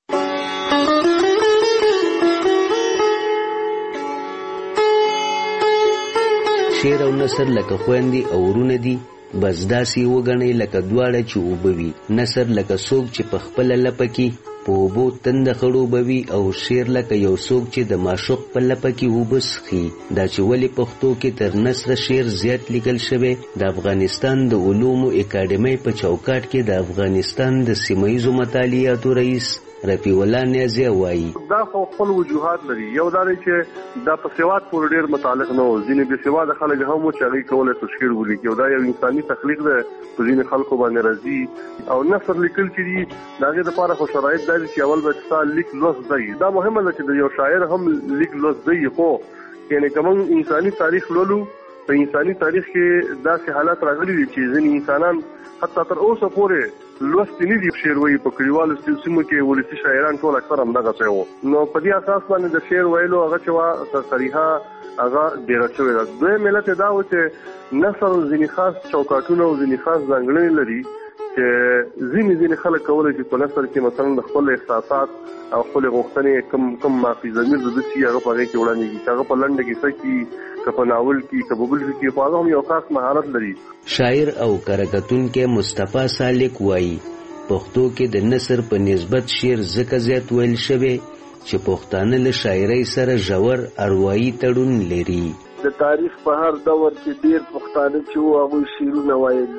شعر او نثر لکه خويندې او ورونه دي بس داسې وګڼئ لکه دواړه چې اوبه وي نثر لکه څوک چې په خپله لپه کې په اوبو تنده خړوبوي او شعر لکه یو څوک چې د معشوق په لپه کې اوبه څښي. دا چې ولې پښتو کې تر نثره شعر زیات لیکل شوی، د افغانستان د علومو اکاډمۍ په چوکاټ کې د افغانستان د سیمهیزو مطالعاتو رئیس رفیع الله نیازی وایي دا خپل وجوهات لري. یو دا دی چې دا په سواد پورې ډېر متعلق نه و، ځینې بې سواده خلک هم و چې هغوی کولی شي شعر ولیکي، او دا یو انساني تخلیق دی په ځینې خلکو باندې راځي. او نثر لیکل چې دي د هغې دپاره خو شرایط دا دي چې اول به ستا لیک لوست دی. دا مهمه ده چې د یو شاعر هم لیک لوست دی، خو یعنې که موږ انساني تاریخ لولو، په انساني تاریخ کې داسې حالات راغلي دي چې ځینې انسانان حتی تر اوسه پورې لوستي نه دي شعر وایي. په کلیوالو سیمو کې ولسي شاعران ټول اکثر همدغسې وو. نو په دې اساس باندې د شعر ویلو هغه چې وه صریحه هغه ډېره شوې ده. دویم علت یې دا و چې نثر ځینې خاص چوکاټونه او ځینې خاص ځانګړنې لري چې ځینې خلک کولی شي په نثر کې مثلا د خپل احساسات او خپل غوښتنې کم مافي ضمیر د ده چې هغه په هغې کې وړاندې کړي، چې هغه په لنډه کیسه کې که په ناول کې که په بل کې، خو هغه هم یو خاص مهارت لري. شاعر او کرکتونکی مصطفی سالک وایي پښتو کې د نثر په نسبت شعر ځکه زیات ویل شوی چې پښتانه له شاعرۍ سره ژور اروايي تړون لري. د تاریخ په هر دور کې ډېر پښتانه چې وو هغوی شعرونه ویل،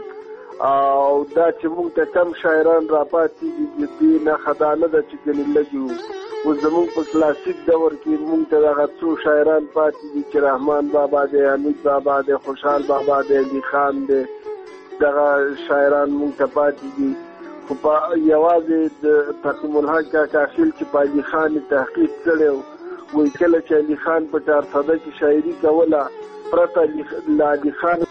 او دا چې موږ ته کم شاعران راپاتې دي د دې نښه دا نه ده چې ګنې لږ وو. اوس زموږ په کلاسیک دور کې موږ ته دغه څو شاعران پاتې دي چې رحمان بابا دی، حمید بابا دی، خوشحال بابا دی، علی خان دی، دغه شاعران موږ ته پاتې دي. خو په یوازې د تقیم الحق کاکا خیل چې په علي خان تحقیق کړی و، وایي کله چې علي خان په 400 کې شاعري کوله پرته له علي خان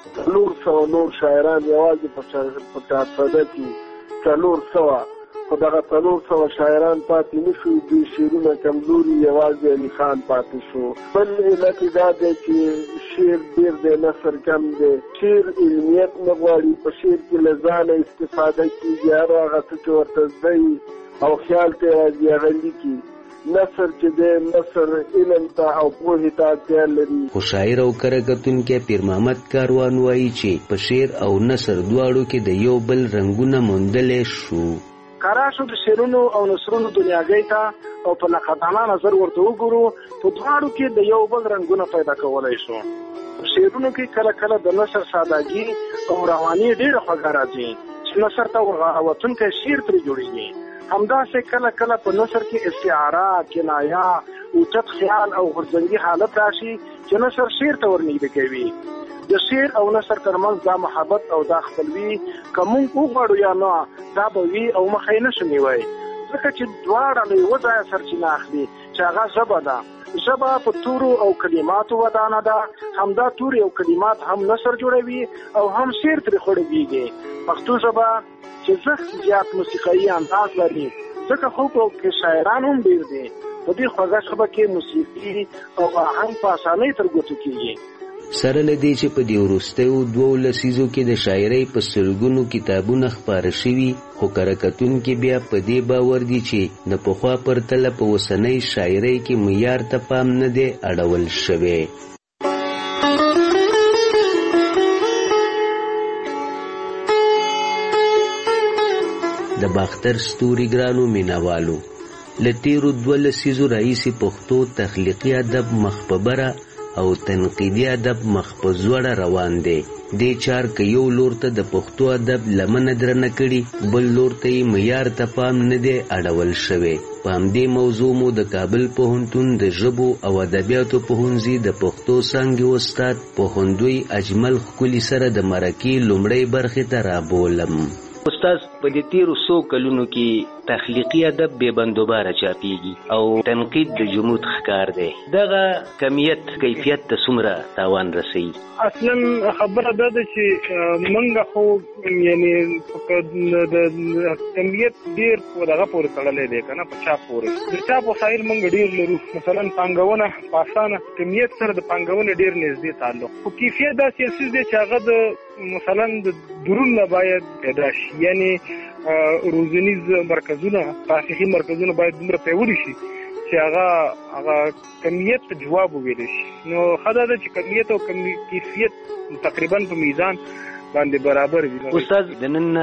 400 شاعران یوازې په 400 کې 400، خو دغه 400 شاعران پاتې نه شو. دوی شعرونه کمزوري یوازې علي خان پاتې شو. بل علت دا دی چې شعر ډېر دی، نثر کم دی. شعر علمیت نه غواړي، په شعر کې له ځانه استفاده کېږي، هر هغه څه چې ورته زده وي او خیال ته راځي هغه لیکي. نثر چې دی نثر علم ته او پوهې ته اړتیا لري. خو شاعر او کرکتونکی پیر محمد کاروان وایي چې په شعر او نثر دواړو کې د یو بل رنګونه موندلی شو. کارا شو د شعرونو او نثرونو دنیاګۍ ته او په نقدانه نظر ورته وګورو، په دواړو کې د یو بل رنګونه پیدا کولی شو. په شعرونو کې کله کله د نثر سادهګي او رواني ډېره خوږه راځي چې نثر ته ورغاوتونکی شعر ترې جوړېږي. همداسې کله کله په نثر کې استعاره، کنایه، اوچت خیال او غورځنګي حالت راشي چې نثر شعر ته ورنږدې کوي. د شعر او نثر ترمنځ دا محبت او دا خپلوي که موږ وغواړو یا نه دا به وي او مخه یې نشو نیوی، ځکه چې دواړه له یوه ځایه سرچینه اخلي چې هغه ژبه ده. ژبه په تورو او کلماتو ودانه ده، همدا تورې او کلمات هم نثر جوړوي او هم شعر ترې خړوبېږي. پښتو ژبه چې زښت زیات موسیقایي انداز لري، ځکه خو په شاعران هم ډېر دي. په دې خوږه ژبه کې موسیقي او آهنګ په اسانۍ تر ګوتو کېږي. سره له دې چې په دې وروستیو 2 لسیزو کې د شاعرۍ په سلګونو کتابونه خپاره شوي، خو کرکتونکي بیا په دې باور دي چې د پخوا پرتله په اوسنۍ شاعرۍ کې معیار ته پام نه دی اړول شوی. د باختر ستوري ګرانو مینوالو، له تېرو 2 لسیزو راهیسې پښتو تخلیقي ادب مخ په بره او تنقیدي ادب مخ په ځوړه روان دی. دې چار که یو لور ته د پښتو ادب لمنه درنه کړي، بل لور ته یې معیار ته پام نه دی اړول شوی. په همدې موضوع مو د کابل پوهنتون د ژبو او ادبیاتو پوهنځي د پښتو څانګې استاد پوهندوی اجمل ښکلي سره د مرکې لومړۍ برخې ته رابولم. استاد په دې تیرو 100 کلونو کې تخلیقي ادب بې بندوباره چاپیږي او تنقید د جمود ښکار دی. دغه کمیت کیفیت ته څومره تاوان رسوي؟ اصلا خبره دا ده چې موږ خو یعنې د کمیت ډېر په دغه پورې تړلی دی که نه، په چاپ پورې. د چاپ وسایل موږ ډېر لرو، مثلا پانګونه په اسانه کمیت سره د پانګونې ډېر نږدې تعلق، خو کیفیت داسې یو څیز دی چې هغه د مثلا د درون نه باید پیدا شي. یعنې روزنیز مرکزونه، تحقیقي مرکزونه باید دومره پیاوړي شي چې هغه کمیت ته جواب وویلی شي. نو ښه دا ده چې کمیت او کیفیت تقریبا په میزان باندې برابر وي. استاد د نن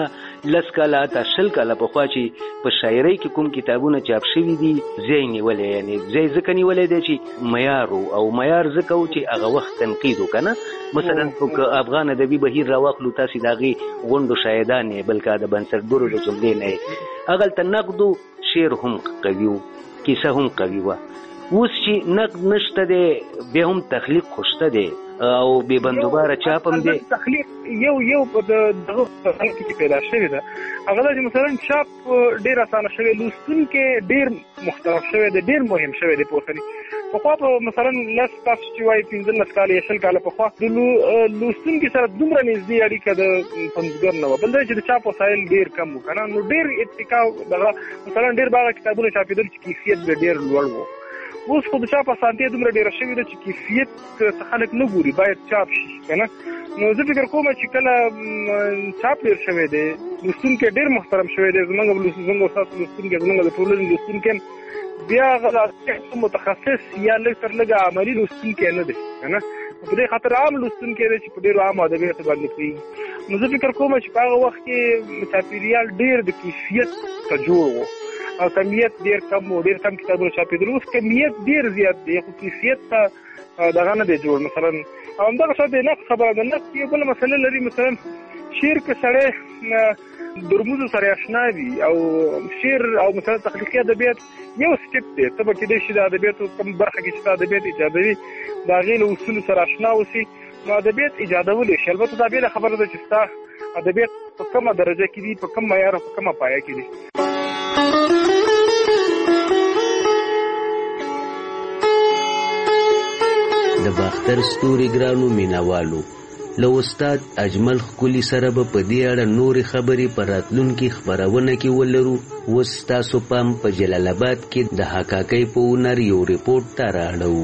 لس کاله تا شل کاله پخوا چې په شاعرۍ کې کوم کتابونه چاپ شوي دي ځای نیولې، یعنی ځای ځکه نیولې دی چې معیار او معیار ځکه و چې هغه وخت تنقید وکنه. مثلا که افغان ادبي بهیر راواخلو تاسې د هغې غونډو شاهدان یې، بلکې د بنسټګرو د جملې نه یې. هغلته نقد و، شعر هم قوي و، کیسه هم قوي وه. اوس چې نقد نشته دی، بیا هم تخلیق خوشته دی او بې بندوباره چاپ هم دی. تخلیق یو په دغه فرهنګ کې پیدا شوې ده، هغه دا چې مثلا چاپ ډېر اسانه شوی، لوستونکی ډېر محترف شوی دی، ډېر مهم شوی دی. پخوا په مثلا لس تاسو چې وایي 15 کاله یا 20 کاله پخوا د لوستونکي سره دومره نږدې اړیکه د پنځګر نه وه. بل دا چې د چاپ وسایل ډېر کم وو که نه، نو ډېر اتکا دغه مثلا ډېر به هغه کتابونه چاپېدل چې کیفیت به ډېر لوړ وو. اوس خو د چاپ اسانتیا دومره ډېره شوې ده چې کیفیت ته خلک نه ګوري، باید چاپ شي که نه. نو زه فکر کوم چې کله چاپ ډېر شوی دی، لوستونکی ډېر محترم شوی دی، زموږ ستاسو لوستونکی، زموږ د ټولنې لوستونکی بیا هغه متخصص یا لږ تر لږه عملي لوستونکی نه دی که نه. په دې خاطر عام لوستونکی دی چې په ډېرو عامو ادبیاتو باندې کوي. نو زه فکر کوم چې په هغه وخت کې چاپېریال ډېر د کیفیت ته جوړ و او کمیت ډېر کم و، ډېر کم کتابونه چاپېدل. اوس کمیت ډېر زیات دی خو کیفیت ته دغه نه دی جوړ. مثلا او همدغه شان د نقد خبره ده، نقد یو بله مسله لري. مثلا شعر که سړی د رموزو سره اشنا وي او شعر او مثلا تخلیقي ادبیات یو سټپ دی، ته به کېدای شي د ادبیاتو کوم برخه کې چې ته ادبیات ایجادوي د هغې له اصولو سره اشنا اوسي، نو ادبیات ایجادولی شي. البته دا بېله خبره ده چې ستا ادبیات په کومه درجه کې دي، په کوم معیار او په کومه پایه کې دي. د باختر ستوري ګرانو مینوالو، له استاد اجمل ښکلي سره به په دې اړه نورې خبرې په راتلونکي خپرونه کې ولرو. اوس ستاسو پام په جلال آباد کې د حکاکۍ په هنر یو ریپورټ ته رااړوو.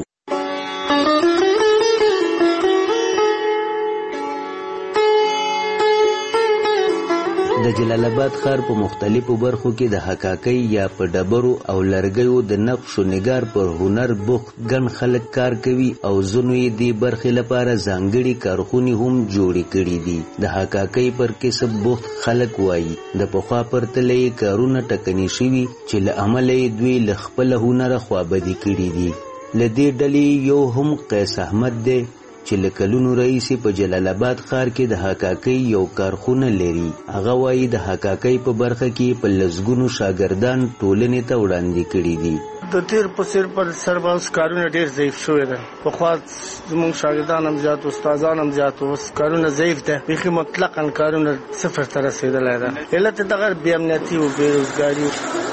د جلال آباد ښار په مختلفو برخو کې د حکاکۍ یا په ډبرو او لرګیو د نقش و نگار پر هنر بوخت ګڼ خلک کار کوي او ځینو یې دې برخې لپاره ځانګړي کارخونې هم جوړې کړي دي. د حکاکۍ پر کسب بوخت خلک وایي د پخوا پرتله یې کارونه ټکني شوي چې له امله یې دوی له خپله هنره خوابدي کړي دي. له دې ډلې یو هم قیس احمد دی چې له کلونو راهیسې په جلال آباد ښار کې د حکاکۍ یو کارخونه لري. هغه وایي د حکاکۍ په برخه کې په لسګونو شاګردان ټولنې ته وړاندې کړي دي. د تیر په سر پر سر باندې کارونه ډېر ضعیف شوي دي. پخوا زموږ شاګردان هم زیات، استادان هم زیات، اوس کارونه ضعیف دي، بیخي مطلقاً کارونه صفر ته رسېدلی ده. علت یې دغه بې امنیتي او بېروزګاري.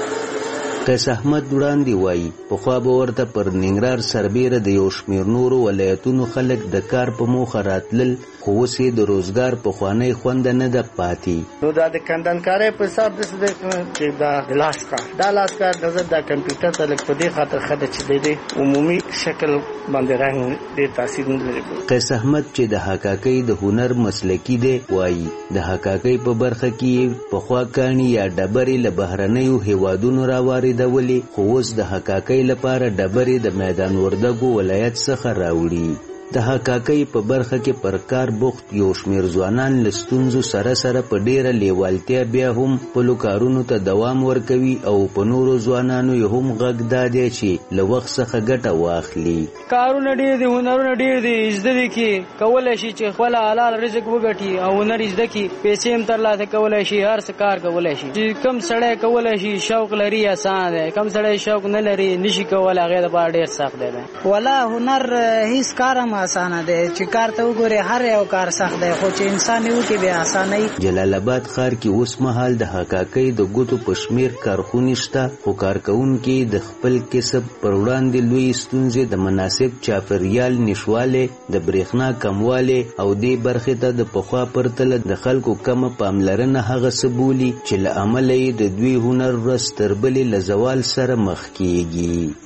قیس احمد وړاندې وایي پخوا به ورته پر ننګرهار سربیره د یو شمېر نورو ولایتونو خلک د کار په موخه راتلل، خو اوس یې د روزګار پخوانی خونده نه ده پاتې. نو دا د کندنکارۍ په حساب داسې دی چې دا د لاس کار، دا لاس کار نظر دا کمپیوټر ته لږ په دې خاطر ښه ده چې د عمومي شکل باندې رنګ ډېر تاثیر نه لري. قیس احمد چې د حکاکۍ د هنر مسلکي دی وایي د حکاکۍ په برخه کې پخوا کاڼي یا ډبرې له بهرنیو هیوادونو راواردولې، خو اوس د حکاکۍ لپاره ډبرې د میدان وردګو ولایت څخه راوړي. د حکاکۍ په برخه کې پر کار بوخت یو شمېر ځوانان له ستونزو سره سره په ډېره لیوالتیا بیا هم خپلو کارونو ته دوام ورکوي او په نورو ځوانانو یې هم غږ دا دی چې له وخت څخه ګټه واخلي. کارونه ډېر دي، هنرونه ډېر دي، زده دي کې کولی شي چې خپل حلال رزق وګټي او هنر زده کړي، پیسې هم ترلاسه کولی شي، هر څه کار کولی شي. چې کم سړی کولی شي شوق لري اسان دی، کم سړی شوق نه لري نشي کولی، هغې دپاره ډېر سخت دی. ولا هنر هیڅ کار هم اسانه دی چې کار ته وګورې هر یو کار سخت دی، خو چې انسان یې وکړي بیا اسانه. جلال آباد ښار کې اوس مهال د حکاکۍ د ګوتو په شمېر کارخونې شته، خو کارکوونکي د خپل کسب پر وړاندې لویې ستونزې د مناسب چاپېریال نشوالی، د برېښنا کموالی او دې برخې ته د پخوا پرتله د خلکو کمه پاملرنه هغه څه بولي چې له امله یې د دوی هنر ورځ تر بلې له زوال سره مخ کیږي.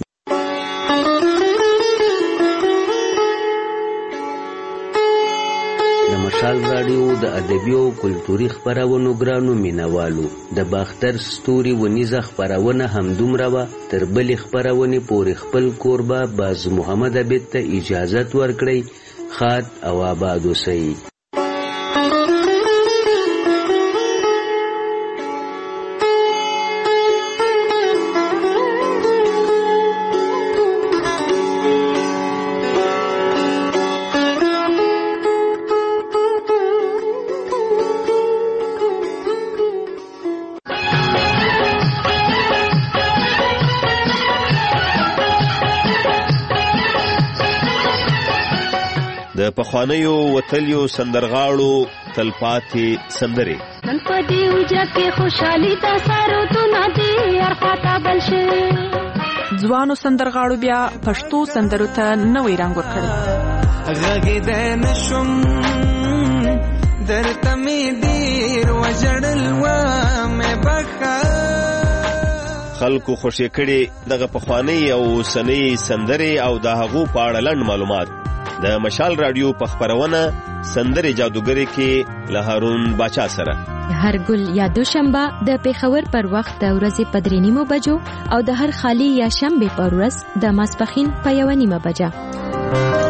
مشال راډیو د ادبي او کلتوري خپرونو ګرانو مینوالو، د باختر ستوري ونیزه خپرونه همدومره وه. تر بلې خپرونې پورې خپل کوربه باز محمد عبید ته اجازت ورکړئ. ښاد او آباد اوسئ. پخوانیو وتلیو سندرغاړو تلپاتې سندرې نن په دې وجه کې خوشحالي د سارو دونه دي ارخواته بل شي ځوانو سندرغاړو بیا پښتو سندرو ته نوې رنګ ورکړی غږېدی نشم درته مې ډېر وژړل ومې بخښه خلکو خوشې کړي دغه پخوانۍ او اوسنۍ سندرې او د هغو په اړه لنډ معلومات د مشال رادیو په خپرونه سندرې جادوګرې کې له هارون باچا سره هر ګل یا دوشنبه د پیښور پر وخت د ورځې په 3:30 بجو او د هر خالی یا شنبه پر ورځ د ماسپښین په 1:30 بجه